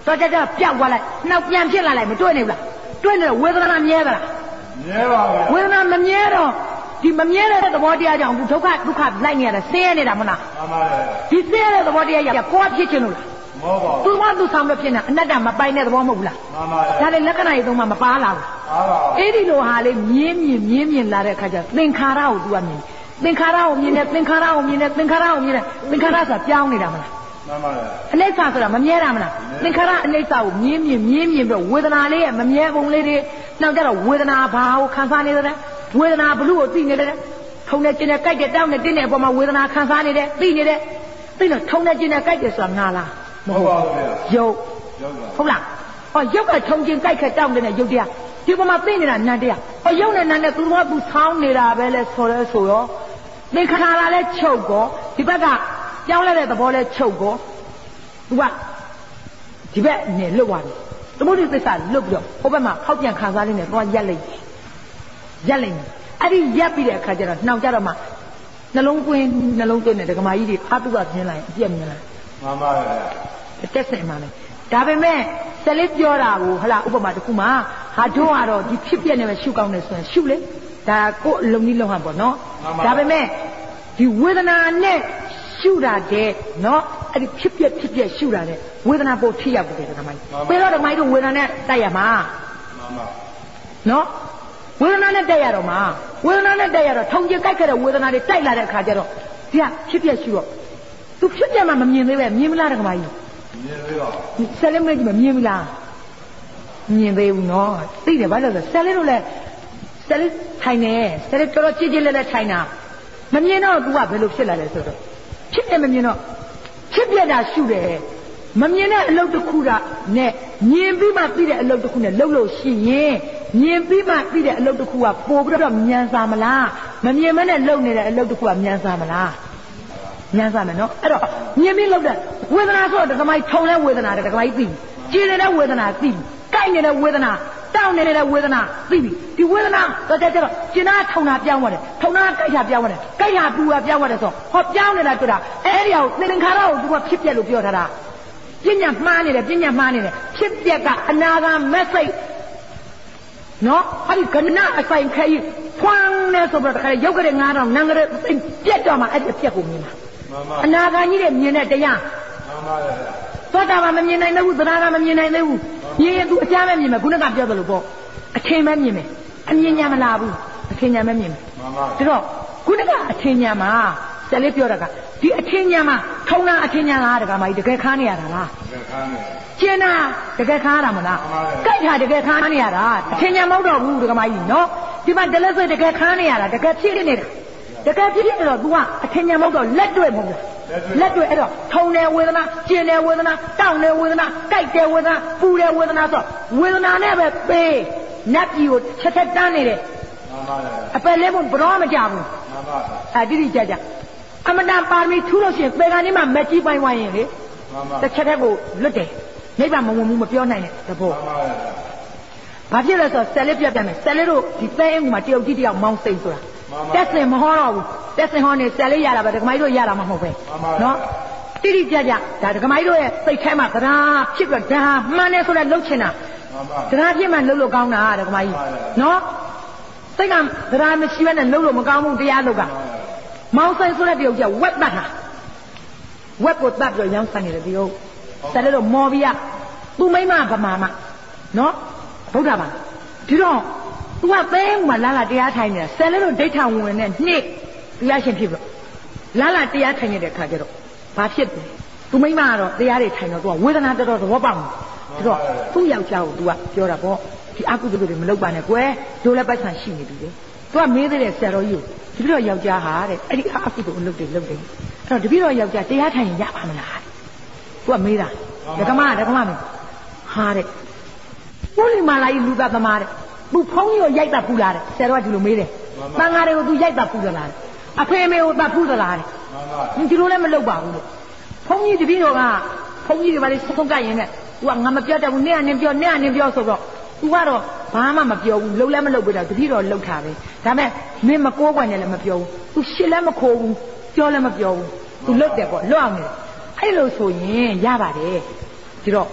တော့ကြကြပြောက်သွားလိုက်နောက်ပြန်ဖြစ်လာလိုက်မတွေ့နေဘူးလားတွေ့နေတော့ဝေဒနာမြဲသလားမြဲပါဗျာဝေဒနာမမြဲတော့ဒီမမြဲတဲ့သဘောတရားကြောင့်အခုဒုက္ခဒုက္ခလိုက်နေရတာဆင်းရဲနေတာမဟုတ်လားမှန်ပါဗျာဒီဆင်းရဲတဲ့သဘောတရားရကိုယ်ဖြစ်ချင်လို့လားမဟုတ်ပါဘူးသူကသူဆောင်လို့ဖြစ်နေအနတ္တမပိုင်တဲ့သဘောမဟုတ်ဘူးလားမှန်ပါဗျာဒါလည်းလက္ခဏာရေးသုံးမှမပါလာဘူးပါပါအဲ့ဒီလိုဟာလေးမြင်းမြင်မြင်းမြင်လာတဲ့အခါကျသင်္ခါရကို तू ကမြင်သင်္ခါရကိုမြင်တယ်သင်္ခါရကိုမြင်တယ်သင်္ခါရကိုမြင်တယ်သင်္ခါရဆိုတာပြောင်းနေတာမလားမှန်ပါဗျာအနိစ္စဆိုတာမမြဲတာမလားသင်္ခါရအနိစ္စကိုမြင်းမြင်မြင်းမြင်ပြီးဝေဒနာလေးရဲ့မမြဲပုံလေးတွေနောက်ကြတော့ဝေဒနာဘာကိုခံစားနေတယ်ဝေဒနာဘလို့ကိုသိနေတယ်ထုံနေကျင်နေကြိုက်တယ်တောင်းနေတင်းနေအပေါ်မှာဝေဒနာခံစားနေတယ်သိနေတယ်သိတော့ထုံနေကျင်နေကြိုက်တယ်ဆိုတာငါလားမဟုတ်ပါဘူးဗျာရုပ်ဟုတ်လားဟောရုပ်ကထုံကျင်ကြိုက်ခက်တောင်းနေတဲ့ရုပ်တရားဒီပေါ်မှာသိနေတာနတ်တရားဟောရုပ်နဲ့နတ်နဲ့သူတို့ကသူဆောင်းနေတာပဲလဲဆိုရဲဆိုရောသင်္ခါရလဲချုပ်ကောဒီဘက်ကပြောင်းလဲတဲ့သဘောလဲချုပ်ကောသူကဒီဘက်နဲ့လွတ်သွားတယ်သမုဒိသစ္စာလွတ်ပြီးတော့ဟိုဘက်မှာဖောက်ပြန်ခံစားနေတယ်သွားရက်လိုက်ရက်လိုက်အဲ့ဒီရက်ပြီးတဲ့အခါကျတော့နှောင်ကြတော့မှနှလုံးသွင်းနှလုံးသွင်းတဲ့ဒကမာကြီးတွေအတုကပြင်းလိုက်အပြက်မြင်လာမှန်ပါဗျာတက်ဆိုင်မှလည်းဒါပေမဲ့ဆက်လက်ပြောတာကိုဟလာဥပမာတစ်ခုမှဟာတို့ကတော့ဒီဖြစ်ပြနေပဲရှုကောင်းတယ်ဆိုရင်ရှုလေဒါကိုယ်အလုံးကြီးလုံးဟန်ပေါ့နော်ဒါပေမဲ့ဒီဝေဒနာနဲ့ရှုတာတဲ့နော်အဲ့ဒီဖြစ်ပြဖြစ်ပြရှုတာတဲ့ဝေဒနာပိုထိရောက်တယ်ဒကမာကြီးပြီးတော့ဒကမာကြီးတို့ဝေဒနာနဲ့တိုက်ရမှာမှန်ပါနော်ဝေဒနာနဲ့တိုက်ရတော့မှာဝေဒနာနဲ့တိုက်ရတော့ထုံကျကြိုက်ခဲ့တဲ့ဝေဒနာတွေတိုက်လာတဲ့အခါကျတော့ဒီကဖြစ်ပြရှုတော့သူဖြစ်ပြမှမမြင်သေးပဲမြင်မလားဒကမာကြီးမြင်သေးပါဘူးဆက်လက်မကြီးမမြင်ဘူးလားမြင်သေးဘူးနော်သိတယ်ဘာလို့လဲဆက်လက်တို့လည်းဆက်လက်ထိုင်နေဆက်လက်တော်တော်ကြည်ကြည်လဲလဲထိုင်တာမမြင်တော့ तू ကဘယ်လိုဖြစ်လာလဲဆိုတော့ဖြစ်တယ်မမြင်တော့ဖြစ်ပြတာရှုတယ်မမြင်တဲ့အလုပ်တစ်ခုကနဲ့မြင်ပြီးမှသိတဲ့အလုပ်တစ်ခုနဲ့လှုပ်လို့ရှိရင်မြင်ပြီးမှသိတဲ့အလုပ်တစ်ခုကပို့ပြီးတော့မြန်စားမလားမမြင်မနဲ့လှုပ်နေတဲ့အလုပ်တစ်ခုကမြန်စားမလားမြန်စားမယ်နော်အဲ့တော့မြင်ပြီးလှုပ်တဲ့ဝေဒနာဆိုတော့ဒကမိုက်ထုံတဲ့ဝေဒနာတဲ့ဒကမိုက်သိကြည်နေတဲ့ဝေဒနာသိကြိုက်နေတဲ့ဝေဒနာတောင်းနေတဲ့ဝေဒနာသိပြီဒီဝေဒနာတော့ကြတော့ကျင်နာထုံတာပြောင်းသွားတယ်ထုံတာကြိုက်တာပြောင်းသွားတယ်ကြိုက်တာပူတာပြောင်းသွားတယ်ဆိုဟောပြောင်းနေတာတွေ့တာအဲ့ဒီအောင်သင်္ခါရကိုသူကဖြစ်ပြက်လို့ပြောထားတာပညာမှားနေတယ်ပညာမှားနေတယ်ဖြစ်ပြက်ကအနာဂတ်မက်ဆေ့နော်အဲ့ဒီကဏအဆိုင်ခဲကြီးဖွမ်းနေဆိုတော့တခါရုပ်ကလေးငါးတော့နန်းကလေးပြက်တော့မှအဲ့ဒီအပြက်ကိုမြင်တာအနာဂတ်ကြီးတွေမြင်တဲ့တရားမှန်ပါရဲ့သောတာပန်မမြင်နိုင်သေးဘူးသရဂါမမြင်နိုင်သေးဘူးမြင်ရင်သူအချမ်းပဲမြင်မယ်ခုနကပြောသလိုပေါ့အထင်ပဲမြင်မယ်အမြင်ညာမလာဘူးအထင်ညာပဲမြင်မယ်မှန်ပါဒါတော့ခုနကအထင်ညာမှာဆက်လေးပြောတာကဒီအထင်ညာမှာထုံတာအထင်ညာလားတကမာကြီးတကယ်ခါနေရတာလားတကယ်ခါနေကျင်းတာတကယ်ခါတာမလားကြိုက်တာတကယ်ခါနေရတာအထင်ညာမဟုတ်တော့ဘူးတကမာကြီးနော်ဒီမှာတလက်ဆွဲတကယ်ခါနေရတာတကယ်ဖြစ်နေတာတကယ်ဖြစ်ဖြစ်တော့ तू ကအထင်ညာမဟုတ်တော့လက်တွေ့မဟုတ်ဘူးလက်တွေ့အဲ့တော့ထုံတယ်ဝေဒနာကျင်တယ်ဝေဒနာတောင့်တယ်ဝေဒနာကြိုက်တယ်ဝေဒနာပူတယ်ဝေဒနာဆိုဝေဒနာနဲ့ပဲပေးနတ်ကြီးကိုချက်ချက်တန်းနေတယ်မှန်ပါရဲ့အပယ်လေးဘုံဘရောမကြဘူးမှန်ပါအဲတိတိကျကျအမတန်ပါရမီထူးလို့ရှိရင်ပေကနေမှမက်ကြီးပိုင်းဝိုင်းရင်လေမှန်ပါတစ်ချက်တည်းကိုလွတ်တယ်နိဗ္ဗာန်မဝင်ဘူးမပြောနိုင်တဲ့သဘောမှန်ပါရဲ့ဘာဖြစ်လဲဆိုတော့ဆက်လေးပြတ်တယ်မယ်ဆက်လေးတို့ဒီသဲအင်းကမှတယောက်ကြီးတယောက်မောင်းစိတ်ဆိုတာတက်စင်မဟောတော့ဘူးတက်စင်ဟောနေဆက်လေးရတာပဲဒကမိုင်းတို့ရတာမှမဟုတ်ပဲနော်တိတိကျကျဒါဒကမိုင်းတို့ရဲ့စိတ်ထဲမှာသဒ္ဓါဖြစ်ပြီးဒါမှန်တယ်ဆိုတော့လှုပ်ချင်တာသဒ္ဓါဖြစ်မှလှုပ်လို့ကောင်းတာဒကမိုင်းနော်စိတ်ကသဒ္ဓါမရှိဘဲနဲ့လှုပ်လို့မကောင်းဘူးတရားလှုပ်ကမောင်းစိတ်ဆိုတဲ့တယောက်ကျဝက်တတ်တာဝက်ကိုတတ်ပြီးရောင်းဆိုင်နေတယ်ဒီဟုတ်ဆက်လေးတို့မော်ဘီယာသူမိမဗမာမနော်ဗုဒ္ဓဘာဒီတော့သူကသဲဥမှာလာလာတရားထိုင်နေတာဆယ်လေးတို့ဒိဋ္ဌံဝင်နဲ့နှစ်တရားရှင်ဖြစ်ပြီးလာလာတရားထိုင်နေတဲ့ခါကျတော့ဘာဖြစ်လဲသူမိမကတော့တရားတွေထိုင်တော့သူကဝေဒနာတော်တော်သဘောပေါက်တယ်ဒါတော့သူ့ယောက်ျားကိုသူကပြောတာပေါ့ဒီအကုသိုလ်တွေမလုပ်ပါနဲ့ကွယ်တို့လည်းပိုက်ဆံရှိနေပြီလေသူကမေးသေးတယ်ဆရာတော်ကြီးကိုတပည့်တော်ယောက်ျားဟာတဲ့အဲ့ဒီအကုသိုလ်အလုပ်တွေလုပ်တယ်အဲ့တော့တပည့်တော်ယောက်ျားတရားထိုင်ရင်ရပါမလားသူကမေးတာဒကမဒကမမေးဟာတဲ့ကိုလီမာလာကြီးလူသားသမားတဲ့သူဖုံးကြီးကိုရိုက်တတ်ဖူးလားတဲ့ဆရာတော်ကဒီလိုမေးတယ်တန်ဃာတွေကိုသူရိုက်တတ်ဖူးသလားအဖေမေကိုတတ်ဖူးသလားတဲ့ဒီလိုလည်းမလုပ်ပါဘူးလို့ဖုံးကြီးတပည့်တော်ကဖုံးကြီးတွေပါလေဆုံးကတ်ရင်နဲ့သူကငါမပြောတတ်ဘူးနဲ့အနေပြောနဲ့အနေပြောဆိုတော့သူကတော့ဘာမှမပြောဘူးလှုပ်လည်းမလှုပ်ဘူးတော့တပည့်တော်လှုပ်တာပဲဒါပေမဲ့မင်းမကိုးကွယ်နဲ့လည်းမပြောဘူးသူရှစ်လည်းမခိုးဘူးပြောလည်းမပြောဘူးသူလွတ်တယ်ပေါ့လွတ်အောင်နေအဲ့လိုဆိုရင်ရပါတယ်ဒီတော့အ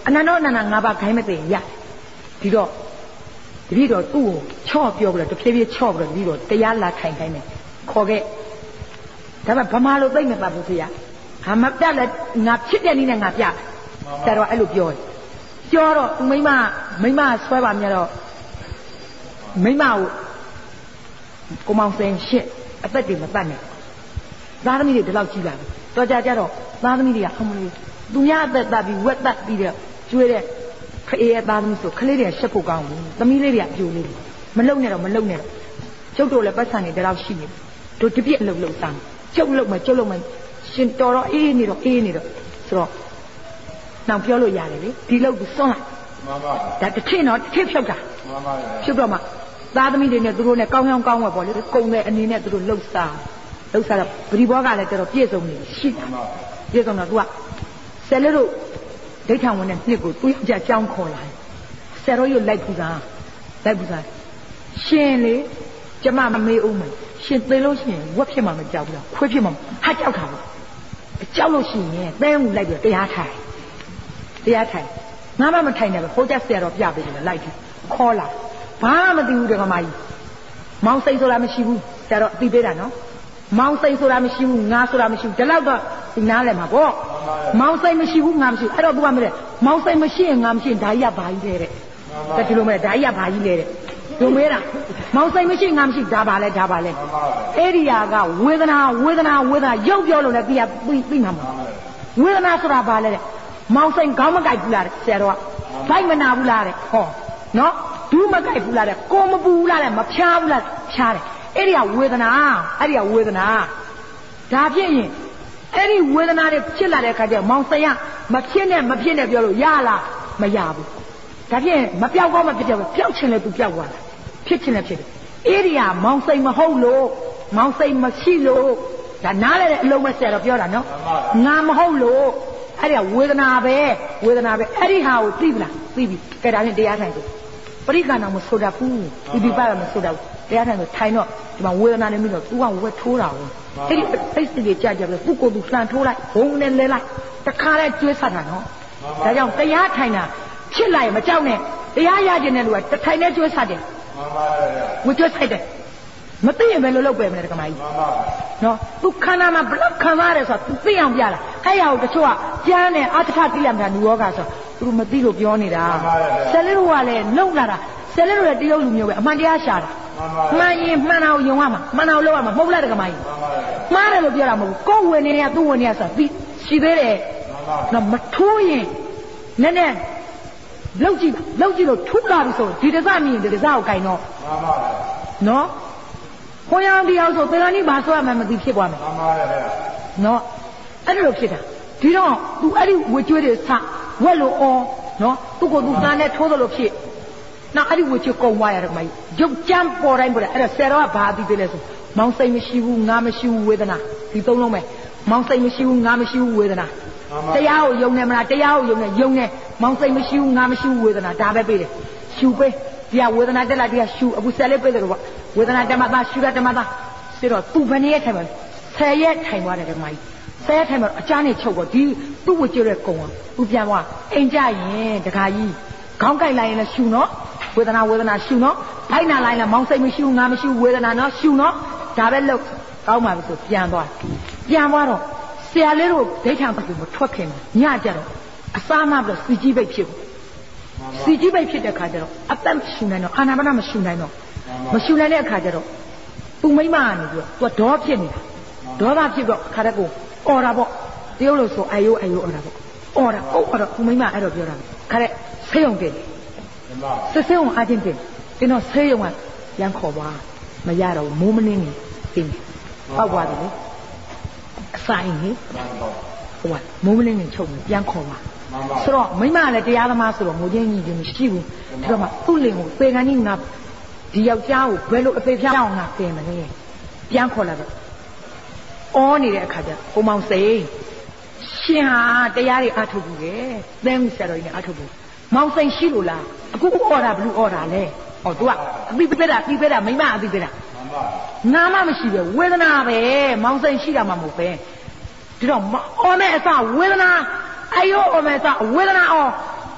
အနန္တောအနန္တငါးပါးခိုင်းမသိရဒီတော့တပည့်တော်သူ့ကိုချော့ပြောပြီးတော့တဖြည်းဖြည်းချော့ပြီးတော့တပည့်တော်တရားလာထိုင်ခိုင်းတယ်ခေါ်ခဲ့ဒါပေမဲ့ဗမာလိုသိမ့်မပတ်ဘူးဖေရဟာမပြလဲငါဖြစ်တဲ့နည်းနဲ့ငါပြဆရာတော်အဲ့လိုပြောတယ်ပြောတော့သူမိမမိမဆွဲပါမြတ်တော့မိမကိုကိုမောင်စင်ရှစ်အသက်တွေမတတ်နဲ့သားသမီးတွေဒီလောက်ကြီးလာပြီတော်ကြကြတော့သားသမီးတွေကအမလို့သူများအသက်တတ်ပြီးဝက်တတ်ပြီးတော့ကျွေးတဲ့ခအေးရဲ့သားသမီးဆိုခလေးတွေကရှက်ဖို့ကောင်းဘူးသမီးလေးတွေကပြိုလေးတွေမလုံနဲ့တော့မလုံနဲ့တော့ကျုပ်တို့လည်းပတ်စံနေဒီလောက်ရှိနေတို့တပြည့်အလုပ်လုပ်စမ်းကျုပ်လုပ်မယ်ကျုပ်လုပ်မယ်ရှင်တော်တော့အေးနေတော့အေးနေတော့ဆိုတော့နောက်ပြောလို့ရတယ်လေဒီလောက်ကိုစွန့်လိုက်မှန်ပါဒါတစ်ထစ်တော့တစ်ထစ်ဖြုတ်တာမှန်ပါဖြုတ်တော့မှသားသမီးတွေနဲ့သူတို့နဲ့ကောင်းကောင်းကောင်းဝယ်ပေါ့လေကုံတဲ့အနေနဲ့သူတို့လှုပ်ရှားလှုပ်ရှားတော့ပရိဘောကလည်းတော်တော်ပြည့်စုံနေရှိတယ်ပြည့်စုံတော့ तू ကဆယ်လေးတို့ဒိဋ္ဌံဝင်တဲ့နှစ်ကိုသူ့ယောက်ျားကြောင်းခေါ်လာတယ်ဆယ်တော်ရွတ်လိုက်ပူတာလိုက်ပူတာရှင်လေကျမမမေးဦးမယ်ရှင်သိလို့ရှိရင်ဝက်ဖြစ်မှမကြောက်ဘူးလားခွေးဖြစ်မှဟာကြောက်တာပေါ့ကြောက်လို့ရှိရင်သဲဦးလိုက်ပြီးတရားထိုင်တရားထိုင်ငါမှမထိုင်နဲ့ပဲဟိုကျဆရာတော်ပြပေးတယ်လိုက်ပြီးခေါ်လာဘာမှမသိဘူးတကမာကြီးမောင်စိတ်ဆိုတာမရှိဘူးဆရာတော်အသိပေးတာနော်မောင်စိတ်ဆိုတာမရှိဘူးငါဆိုတာမရှိဘူးဒီလောက်တော့ဒီနားလဲမှာပေါ့မောင်စိတ်မရှိဘူးငါမရှိဘူးအဲ့တော့ तू ကမလဲမောင်စိတ်မရှိရင်ငါမရှိရင်ဒါကြီးကဘာကြီးလဲတဲ့ဒါဒီလိုမဲ့ဒါကြီးကဘာကြီးလဲတဲ့ဒုမေးတာမောင်စိတ်မရှိငါမရှိဒါပါလဲဒါပါလဲအဲ့ဒီဟာကဝေဒနာဝေဒနာဝေဒနာရုပ်ပြောလို့လည်းပြပြီးပြီးမှာမဟုတ်ဝေဒနာဆိုတာဘာလဲတဲ့မောင်စိတ်ခေါင်းမကြိုက်ဘူးလားတဲ့ဆရာတော်ကဘိုက်မနာဘူးလားတဲ့ဟောနော်ဒူးမကြိုက်ဘူးလားတဲ့ကိုမပူဘူးလားတဲ့မဖြားဘူးလားဖြားတယ်အဲ့ဒီကဝေဒနာအဲ့ဒီကဝေဒနာဒါဖြစ်ရင်အဲ့ဒီဝေဒနာတွေဖြစ်လာတဲ့အခါကျမောင်စိတ်ကမဖြစ်နဲ့မဖြစ်နဲ့ပြောလို့ရလားမရဘူးဒါဖြင့်မပြောက်ကောမဖြစ်တယ်ပျောက်ချင်လဲသူပျောက်သွားတာဖြစ်ချင်လဲဖြစ်တယ်အေရိယာမောင်စိတ်မဟုတ်လို့မောင်စိတ်မရှိလို့ဒါနားလဲတဲ့အလုံးမဲ့ဆရာတော်ပြောတာနော်ငါမဟုတ်လို့အဲ့ဒီကဝေဒနာပဲဝေဒနာပဲအဲ့ဒီဟာကိုသိပလားသိပြီကဲဒါဖြင့်တရားထိုင်ဆိုပရိက္ခဏမဆိုတတ်ဘူးဒီဒီပါမဆိုတတ်ဘူးတရားထိုင်ဆိုထိုင်တော့ဒီမှာဝေဒနာနဲ့ပြီးတော့ तू ကဝက်ထိုးတာဟုတ်အဲ့ဒီဖိတ်စိတ်ကြီးကြကြပြီးသူ့ကိုယ်သူလှန်ထိုးလိုက်ဘုံနဲ့လဲလိုက်တခါလဲကျွေးဆက်တာနော်ဒါကြောင့်တရားထိုင်တာဖြစ်လာရင်မကြောက်နဲ့တရားရခြင်းတဲ့လူကတထိုင်နဲ့ကျွေးဆက်တယ်မှန်ပါဗျာဝကျွေးဆက်တယ်မသိရင်ဘယ်လိုလုပ်ပဲမလဲကမကြီးမှန်ပါနော်သူခန္ဓာမှာဘလောက်ခံရတယ်ဆိုတော့သူသိအောင်ပြလာအဲ့ရကိုတချို့ကကျမ်းနဲ့အတ္ထတိယမှာနုယောဂဆိုသူတို့မသိလို့ပြောနေတာဆယ်လေးတို့ကလည်းလုံလာတာဆယ်လေးတို့ရဲ့တရုပ်လူမျိုးပဲအမှန်တရားရှာတာမှန်ရင်မှန်အောင်ယုံရမှာမှန်အောင်လုပ်ရမှာမဟုတ်လားကမကြီးမှားတယ်လို့ပြောတာမဟုတ်ဘူးကိုယ်ဝင်နေရသူ့ဝင်နေရဆိုတော့ပြီးရှိသေးတယ်နော်မထိုးရင်နည်းနည်းလောက်ကြည့်လောက်ကြည့်လို့ထူလာပြီဆိုဒီတစမြင်ဒီတစကိုကင်တော့မှန်ပါဗျာနော်ခွန်ရောင်တရားဆိုသေဂာနိဘာဆိုရမှမသိဖြစ်သွားမယ်မှန်ပါဗျာနော်အဲ့လိုဖြစ်တာဒီတော့ तू အဲ့ဒီဝေကျွေးတွေစဝက်လို့အော်နော်သူ့ကို तू သားနဲ့ထိုးသလိုဖြစ်နောက်အဲ့ဒီဝေကျွေးကုံသွားရတယ်ခမကြီးရုပ်ကြမ်းပေါ်တိုင်းပေါ်တယ်အဲ့ဒါဆယ်တော့ကဘာအသိပေးလဲဆိုမောင်စိတ်မရှိဘူးငါမရှိဘူးဝေဒနာဒီသုံးလုံးပဲမောင်စိတ်မရှိဘူးငါမရှိဘူးဝေဒနာတရားကိုယုံနေမလားတရားကိုယုံနေယုံနေမောင်စိတ်မရှိဘူးငါမရှိဘူးဝေဒနာဒါပဲပေးတယ်ရှူပေးဒီကဝေဒနာတက်လာဒီကရှူအခုဆက်လေးပေးတယ်ကွာဝေဒနာတက်မှသာရှူရတက်မှသာဆိုတော့သူဘယ်နည်းထိုင်မလဲဆယ်ရက်ထိုင်သွားတယ်ကမကြီးဆယ်ရက်ထိုင်မှာအချားနဲ့ချုပ်တော့ဒီသူ့ဝကြွတဲ့ကုံကသူပြန်သွားအိမ်ကြရင်တခါကြီးခေါင်းကိုက်လိုက်ရင်လည်းရှူနော်ဝေဒနာဝေဒနာရှူနော်ဘိုက်နာလိုက်လည်းမောင်စိတ်မရှိဘူးငါမရှိဘူးဝေဒနာနော်ရှူနော်ဒါပဲလို့ကောင်းပါပြီဆိုပြန်သွားပြန်သွားတော့ဆရာလေးတို့ဒိဋ္ဌံဘက်ကိုမထွက်ခင်ညကြတော့အစားမပြီးစီကြီးပိတ်ဖြစ်ဘူးစီကြီးပိတ်ဖြစ်တဲ့ခါကျတော့အသက်မရှူနိုင်တော့အာနာပါနမရှူနိုင်တော့မရှူနိုင်တဲ့အခါကျတော့သူ့မိမကနေပြီးတော့သူကဒေါဖြစ်နေတာဒေါသဖြစ်တော့ခါတဲ့ကိုအော်တာပေါ့တရုပ်လို့ဆိုအယိုးအယိုးအော်တာပေါ့အော်တာအော်တော့သူ့မိမအဲ့တော့ပြောတာခါတဲ့ဆေးရုံတင်စစ်ဆေးရုံအချင်းတင်ကျွန်တော်ဆေးရုံကရန်ခေါ်ပါမရတော့မိုးမနှင်းနေတင်ပောက်သွားတယ်လေအဆိုင်ကြီးဟိုကမိုးမလင်းနဲ့ချုပ်ပြီးပြန်ခေါ်ပါဆိုတော့မိမကလည်းတရားသမားဆိုတော့ငိုချင်းကြီးချင်းမရှိဘူးဒါတော့မှသူ့လင်ကိုပေကန်ကြီးငါဒီယောက်ျားကိုဘယ်လိုအဖေဖျားအောင်ငါပြင်မလဲပြန်ခေါ်လာတော့အော်နေတဲ့အခါကျကိုမောင်စိန်ရှင်ဟာတရားတွေအထုတ်ဘူးလေသဲမှုဆရာတော်ကြီးနဲ့အထုတ်ဘူးမောင်စိန်ရှိလို့လားအခုအော်တာဘလူအော်တာလဲဟောသူကအပိပေးတာအပိပေးတာမိမအပိပေးတာနာမမရှိပဲဝေဒနာပဲမောင်စိန်ရှိတာမှမဟုတ်ပဲဒီတော့အော်မဲ့အစဝေဒနာအယောအော်မဲ့အစဝေဒနာအော်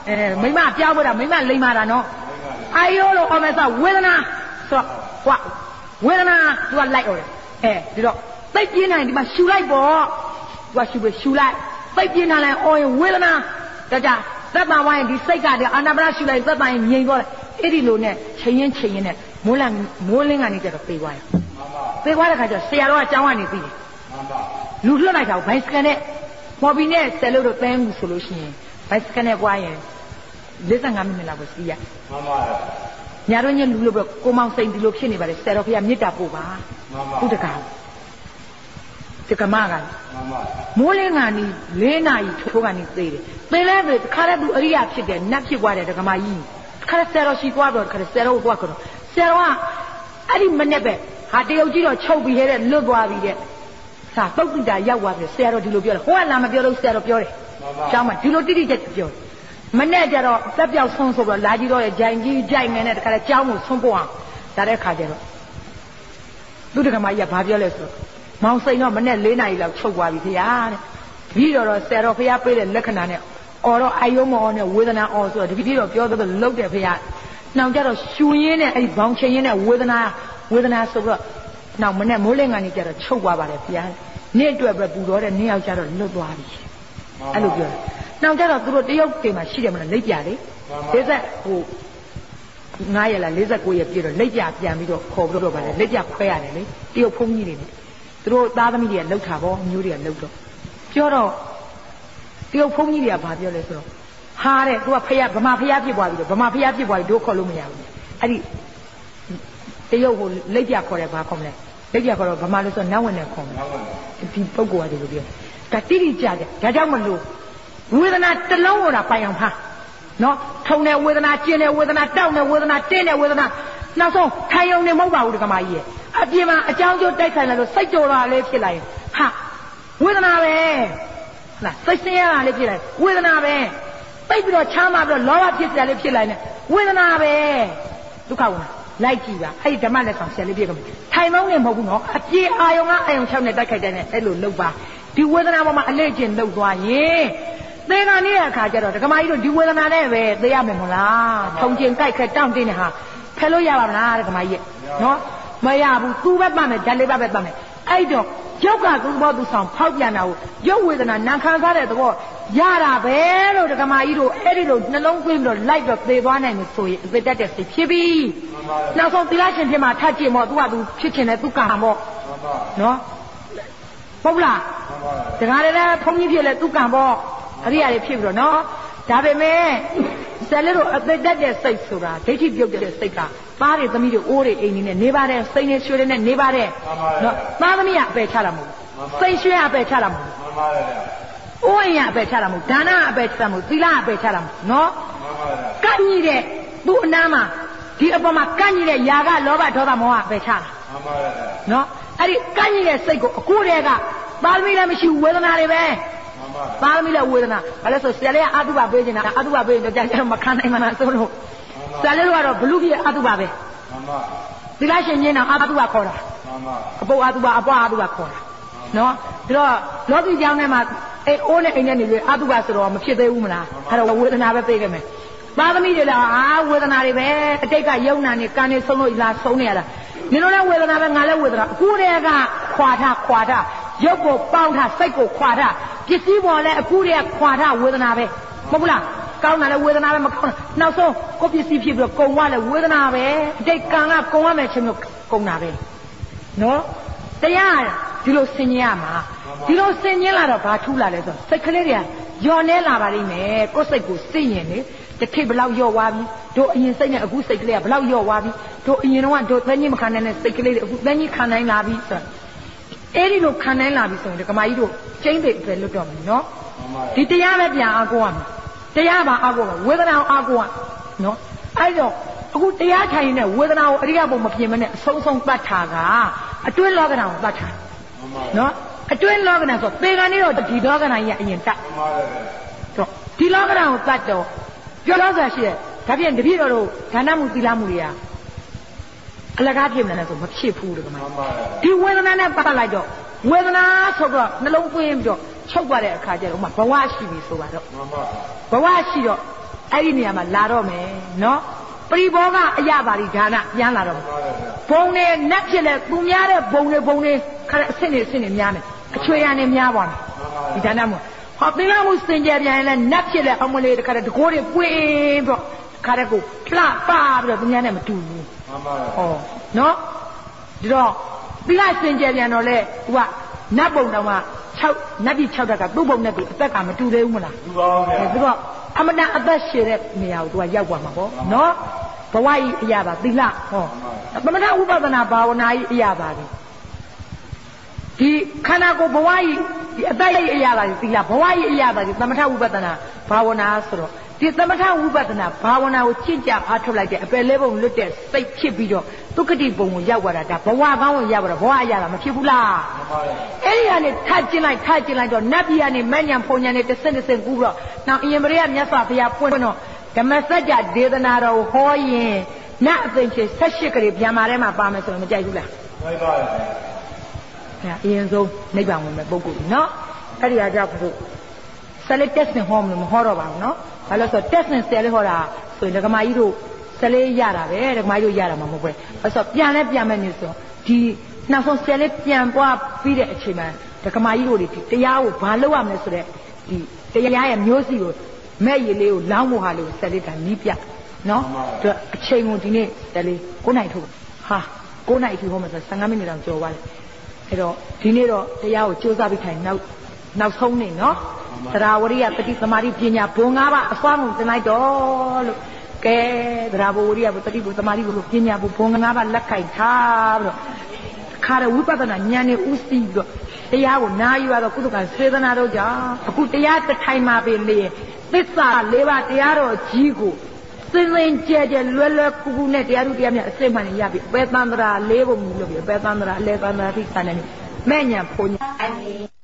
အဲမိမပြောင်းဖို့တာမိမလိမ္မာတာနော်အာယောလို့ဟောမယ်ဆိုဝေဒနာဆိုတော့ဟွာဝေဒနာသူကလိုက်အောင်တယ်အဲဒီတော့သိပြင်းနိုင်ဒီမှာရှူလိုက်ပေါ့သူကရှူပဲရှူလိုက်သိပြင်းနိုင်လဲအော်ရင်ဝေဒနာတကြသက်သာဝိုင်းဒီစိတ်ကတည်းအာနာပါနရှူလိုက်သက်သာရင်ငြိမ်သွားတယ်အဲ့ဒီလိုနဲ့ချိန်ရင်ချိန်ရင်နဲ့မိုးလမိုးလင်းကနေကြတော့ပြေးသွားတယ်ပြေးသွားတဲ့ခါကျဆရာတော်ကကျောင်းကနေပြီးတယ်လူလွတ်လိုက်တာဘိုင်စကန်နဲ့မော်ဘီနဲ့ဆယ်လို့တော့တန်းမှုဆိုလို့ရှိရင်ဘိုင်စကန်နဲ့ပွားရင်၄၅မိနစ်လောက်ပဲစီးရမှန်ပါညာတော့ညလူလို့ပဲကိုမောင်စိန်ဒီလိုဖြစ်နေပါလေဆရာတော်ဖေကမေတ္တာပို့ပါမှန်ပါဘုဒ္ဓကတကမကမှန်ပါမိုးလင်းကနေ၄နာရီထိုးကနေသေးတယ်သေလဲပဲခါတဲ့သူအရိယာဖြစ်တယ်နတ်ဖြစ်သွားတယ်တကမကြီးခါတဲ့ဆရာတော်ရှိသွားတော့ခါတဲ့ဆရာတော်ကိုသွားကြတော့ဆရာတော်ကအဲ့ဒီမနဲ့ပဲဟာတရုတ်ကြီးတော့ချုပ်ပြီးခဲ့တဲ့လွတ်သွားပြီတဲ့စာတုတ်တိတာရောက်သွားပြီဆရာတော်ဒီလိုပြောတယ်ဟိုကလာမပြောလို့ဆရာတော်ပြောတယ်ကျောင်းမှာဒီလိုတိတိကျကျပြောတယ်မနဲ့ကြတော့တက်ပြောက်ဆုံးဆိုတော့လာကြည့်တော့ဂျိုင်ကြီးဂျိုင်ငယ်နဲ့တခါတည်းကျောင်းကိုဆုံးပို့အောင်ဒါတဲ့ခါကျတော့သူတကမကြီးကဘာပြောလဲဆိုမောင်စိန်တော့မနဲ့၄နာရီလောက်ချုပ်သွားပြီခင်ဗျာတဲ့ပြီးတော့ဆရာတော်ဖះပေးတဲ့လက္ခဏာနဲ့အော်တော့အာယုံမောနဲ့ဝေဒနာအော်ဆိုတော့ဒီပြီးတော့ပြောတော့လုတ်တယ်ဖះနှောင်ကြတော့ရှူရင်းနဲ့အဲ့ဒီဘောင်ချိန်ရင်းနဲ့ဝေဒနာဝေဒနာဆိုတော့နောက်မနဲ့မိုးလင်းကနေကြတော့ချုပ်သွားပါတယ်ဖះနေ့အတွက်ပဲပူတော့တဲ့နေ့ရောက်ကြတော့လွတ်သွားပြီအဲ့လိုပြောတယ်နောက်ကြတော့သူတို့တရုတ်တင်မှာရှိတယ်မလားလက်ပြလေ၄၀ဟိုငါးရက်လား၄၉ရက်ပြည့်တော့လက်ပြပြန်ပြီးတော့ခေါ်ပြီးတော့ဗါလဲလက်ပြခွဲရတယ်လေတရုတ်ဖုန်းကြီးတွေနဲ့သူတို့သားသမီးတွေကလှုပ်တာပေါ့မျိုးတွေကလှုပ်တော့ပြောတော့တရုတ်ဖုန်းကြီးတွေကဘာပြောလဲဆိုတော့ဟာတဲ့သူကဖះဗမာဖះဖြစ်သွားပြီတော့ဗမာဖះဖြစ်သွားပြီတို့ခေါ်လို့မရဘူးအဲ့ဒီတရုတ်ကိုလက်ပြခေါ်တယ်ဘာခေါ်မလဲလက်ပြခေါ်တော့ဗမာလို့ဆိုနတ်ဝင်နဲ့ခေါ်မယ်ဒီပုဂ္ဂိုလ်ကဒီလိုပြောဒါတိတိကျကျဒါကြောင့်မလို့ဝေဒနာတစ်လုံးကိုတာပိုင်အောင်ဖားနော်ထုံတဲ့ဝေဒနာကျင်တဲ့ဝေဒနာတောက်တဲ့ဝေဒနာတင်းတဲ့ဝေဒနာနောက်ဆုံးထိုင်ရုံနဲ့မဟုတ်ပါဘူးဒကမကြီးရဲ့အပြင်မှာအကြောင်းကျိုးတိုက်ဆိုင်လာလို့စိတ်ကြော်တာလေးဖြစ်လာရင်ဟာဝေဒနာပဲလားစိတ်ဆင်းရဲတာလေးဖြစ်လာရင်ဝေဒနာပဲပိတ်ပြီးတော့ချမ်းသာပြီးတော့လောဘဖြစ်စရာလေးဖြစ်လာရင်ဝေဒနာပဲဒုက္ခဝေဒနာလိုက်ကြည့်ပါအဲ့ဒီဓမ္မလက်ဆောင်ဆရာလေးပြကုန်ထိုင်မောင်းနေမဟုတ်ဘူးနော်အပြေအာယုံကအာယုံ၆နဲ့တိုက်ခိုက်တဲ့နဲ့အဲ့လိုလုပ်ပါဒီဝေဒနာပေါ်မှာအလေးကျင့်လုပ်သွားရင်သေကနေတဲ့အခါကျတော့ဒကမကြီးတို့ဒီဝေဒနာနဲ့ပဲသိရမယ်မလားထုံကျင်ကြိုက်ခက်တောင့်တင်းနေဟာဖယ်လို့ရပါမလားဒကမကြီးရဲ့နော်မရဘူးသူပဲပတ်မယ်ဓာတ်လေးပါပဲပတ်မယ်အဲ့တော့ရုပ်ကသူ့ဘောသူဆောင်ဖောက်ပြန်တာကိုရုပ်ဝေဒနာနာခံစားတဲ့သဘောရတာပဲလို့ဒကမကြီးတို့အဲ့ဒီလိုနှလုံးသွင်းပြီးတော့လိုက်တော့သေသွားနိုင်လို့ဆိုရင်အသက်တက်တဲ့စိတ်ဖြစ်ပြီနောက်ဆုံးသီလရှင်ဖြစ်မှာထပ်ကြည့်မော့သူကသူဖြစ်ချင်တဲ့သူကံမော့နော်ဟုတ်လားတခါတည်းဘုန်းကြီးဖြစ်လဲသူကံမော့အရိယာတွေဖြစ်ပြီးတော့နော်ဒါပေမဲ့ဆယ်လေးတို့အသက်တက်တဲ့စိတ်ဆိုတာဒိဋ္ဌိပြုတ်တဲ့စိတ်ကသားတွေသမီးတွေအိုးတွေအိမ်နေနဲ့နေပါတယ်စိတ်နဲ့ရွှေတွေနဲ့နေပါတယ်နော်သားသမီးကအပယ်ချတာမဟုတ်ဘူးစိတ်ရွှေကအပယ်ချတာမဟုတ်ဘူးမှန်ပါတယ်ဗျာအိုးအိမ်ကအပယ်ချတာမဟုတ်ဒါနအပယ်ချတာမဟုတ်သီလအပယ်ချတာမဟုတ်နော်မှန်ပါတယ်ကန့်ကြီးတဲ့သူ့အနားမှာဒီအပေါ်မှာကန့်ကြီးတဲ့ຢာကလောဘဒေါသမောဟအပယ်ချတာမှန်ပါတယ်ဗျာနော်အဲ့ဒီကန့်ကြီးတဲ့စိတ်ကိုအခုတည်းကသားသမီးလည်းမရှိဝေဒနာတွေပဲသားသမီးလည်းဝေဒနာဘာလဲဆိုဆရာလေးကအတုပပေးနေတာအတုပပေးရင်တော့ကြာကြာမခံနိုင်မှန်းဆိုလို့ဆရာလေးတို့ကတော့ဘလူကြီးအတုပပဲမှန်ပါသီလရှင်ညင်းတော့အတုပခေါ်တာမှန်ပါအပုပ်အတုပအပွားအတုပခေါ်တာနော်ဒါတော့လောကီကြောင်းထဲမှာအဲအိုးနဲ့အိမ်နဲ့နေပြီးအတုပဆိုတော့မဖြစ်သေးဘူးမလားအဲ့တော့ဝေဒနာပဲပေးခဲ့မယ်သားသမီးတွေလည်းအာဝေဒနာတွေပဲအတိတ်ကယုံနာနေကံနေဆုံးလို့လာဆုံးနေရတာနင်တို့လည်းဝေဒနာပဲငါလည်းဝေဒနာအခုတည်းကခွာထားခွာထားရုပ်ကိုပေါင်းထားစိတ်ကိုခွာထားပစ္စည်းပေါ်လည်းအခုတည်းကခွာထားဝေဒနာပဲမဟုတ်ဘူးလားကောင်းတာလည်းဝေဒနာပဲမကောင်းနောက်ဆုံးကိုပစ္စည်းဖြစ်ပြီးတော့ကုံသွားလည်းဝေဒနာပဲအတိတ်ကံကကုံရမယ်ချင်းမျိုးကုံတာပဲနော်တရားဒီလိုဆင်ញင်ရမှာဒီလိုဆင်ញင်လာတော့ဘာထူးလာလဲဆိုစိတ်ကလေးတွေကညော်နေလာပါလိမ့်မယ်ကိုယ်စိတ်ကိုစိတ်ရင်လေတစ်ခေတ်ဘလောက်ညော့သွားပြီတို့အရင်စိတ်နဲ့အခုစိတ်ကလေးကဘလောက်ညော့သွားပြီတို့အရင်တော့တို့သန်းကြီးမခံနိုင်တဲ့စိတ်ကလေးတွေအခုသန်းကြီးခံနိုင်လာပြီဆိုတော့အဲ့ဒီလိုခံနိုင်လာပြီဆိုရင်ဒီကမာကြီးတို့ကျင်းသိပဲလွတ်တော့မယ်နော်ဒီတရားပဲပြန်အားကိုးရမယ်တရားပါအားကိုးပါဝေဒနာကိုအားကိုးရနော်အဲ့တော့အခုတရားထိုင်နေတဲ့ဝေဒနာကိုအရိယဘုံမပြင်မနဲ့အဆုံးဆုံးတတ်တာကအတွင်းလောကဓာတ်ကိုတတ်တာနော်အတွင်းလောကဓာတ်ဆိုပေကနေတော့ဒီလောကဓာတ်ကြီးကအရင်တတ်ဆိုဒီလောကဓာတ်ကိုတတ်တော့ပြောလို့ဆိုရှိရဲ့ဒါပြန်တပြည့်တော်တို့ဒါနမှုသီလမှုတွေကအလကားဖြစ်နေတယ်ဆိုမဖြစ်ဘူးဒီကမှာဒီဝေဒနာနဲ့ပတ်လိုက်တော့ဝေဒနာဆိုတော့နှလုံးသွင်းပြီးတော့ချုပ်သွားတဲ့အခါကျတော့ဥမာဘဝရှိပြီဆိုပါတော့ဘဝရှိတော့အဲ့ဒီနေရာမှာလာတော့မယ်နော်ပရိဘောကအရပါလိဒါနပြန်လာတော့ဘုံနဲ့နတ်ဖြစ်လဲသူများတဲ့ဘုံတွေဘုံတွေခါတဲ့အစ်စ်နေအစ်စ်နေများမယ်အချွေရနေများပါမယ်ဒီဒါနမို့ဟောသင်္ကမှုစင်ကြယ်ပြန်ရင်လဲနတ်ဖြစ်လဲအမလေးတခါတဲ့တကိုးတွေပွင့်ပြီးတော့ခါတဲ့ကိုလှပပြီးတော့သူများနဲ့မတူဘူးမှန်ပါဟောနော်ဒီတော့သီလစင်ကြယ်ပြန်တော့လေသူကနတ်ဘုံတော်က6နတ်ပြည်6တက်ကသူ့ဘုံနဲ့သူအသက်ကမတူသေးဘူးမလားတူပါဘူးခင်ဗျာသူကအမတန်အသက်ရှင်တဲ့နေရာကိုသူကရောက်သွားမှာပေါ့နော်ဘဝကြီးအရာပါသီလဟောသမထဥပဒနာဘာဝနာကြီးအရာပါဒီဒီခန္ဓာကိုယ်ဘဝကြီးဒီအသက်ကြီးအရာပါဒီသီလဘဝကြီးအရာပါဒီသမထဥပဒနာဘာဝနာဆိုတော့ဒီသမထဝိပဿနာဘာဝနာကိုကျင့်ကြအားထုတ်လိုက်တဲ့အပယ်လေးပုံလွတ်တဲ့စိတ်ဖြစ်ပြီးတော့သုက္ကတိပုံကိုရောက်သွားတာဒါဘဝကောင်းကိုရောက်သွားတာဘဝအရာမဖြစ်ဘူးလားမှန်ပါရဲ့အဲ့ဒီကနေထကျင်လိုက်ထကျင်လိုက်တော့နတ်ပြည်ကနေမညံဖုန်ညံနဲ့တစ်စက်တစ်စက်ကူးတော့နောက်အရင်ပရိယမြတ်စွာဘုရားပွင့်တော့ဓမ္မစကြာဒေသနာတော်ဟောရင်နတ်အသိချင်း၁၈ကလေးပြန်မာထဲမှာပါမယ်ဆိုရင်မကြိုက်ဘူးလားမှန်ပါရဲ့အဲ့အရင်ဆုံးနိဗ္ဗာန်ဝင်မဲ့ပုဂ္ဂိုလ်နော်အဲ့ဒီအကြောင်းကိုဆက်လက်တက်နေဟောမလို့မဟောတော့ပါဘူးနော်ဘာလို့ဆိုတက်နေဆယ်လေးဟောတာဆိုရင်ဒကမာကြီးတို့ဆယ်လေးရတာပဲဒကမာကြီးတို့ရတာမှမဟုတ်ဘူးဘာလို့ဆိုပြန်လဲပြန်မဲ့နေဆိုဒီနောက်ဆုံးဆယ်လေးပြန်ပွားပြီးတဲ့အချိန်မှာဒကမာကြီးတို့ဒီတရားကိုဘာလုပ်ရမလဲဆိုတဲ့ဒီတရားရဲ့မျိုးစီကိုမဲ့ရည်လေးကိုလောင်းဖို့ဟာလို့ဆယ်လေးကနီးပြနော်သူအချိန်ကိုဒီနေ့ဆယ်လေး9နိုင်ထုတ်ဟာ9နိုင်ထီဟောမှာဆို15မိနစ်တောင်ကျော်သွားတယ်အဲ့တော့ဒီနေ့တော့တရားကိုစူးစမ်းပြီးထိုင်နောက်နောက်ဆုံးနေနော်သရဝရိယပฏิသမာဓိပညာဘုံ၅ပါးအစွမ်းကုန်တင်လိုက်တော့လို့ကဲသရဘဝရိယပฏิဘုသမာဓိဘုပညာဘုံ၅ပါးလက်ခိုက်ထားပြီးတော့ခါရဝိပဿနာဉာဏ်နဲ့ဥသိပြီးတော့တရားကိုနာယူရတော့ကုသကစေတနာတို့ကြောင့်အခုတရားတစ်ထိုင်မှာပဲလေသစ္စာ၄ပါးတရားတော်ကြီးကိုစင်စင်ကြဲကြဲလွယ်လွယ်ကူကူနဲ့တရားသူတရားမြတ်အစစ်မှန်ရပြီပဲသန္တရာ၄ပုံလို့ပြီပဲသန္တရာအလဲသန္တရာသိက္ခာနဲ့မဲ့ညာဘုံညာ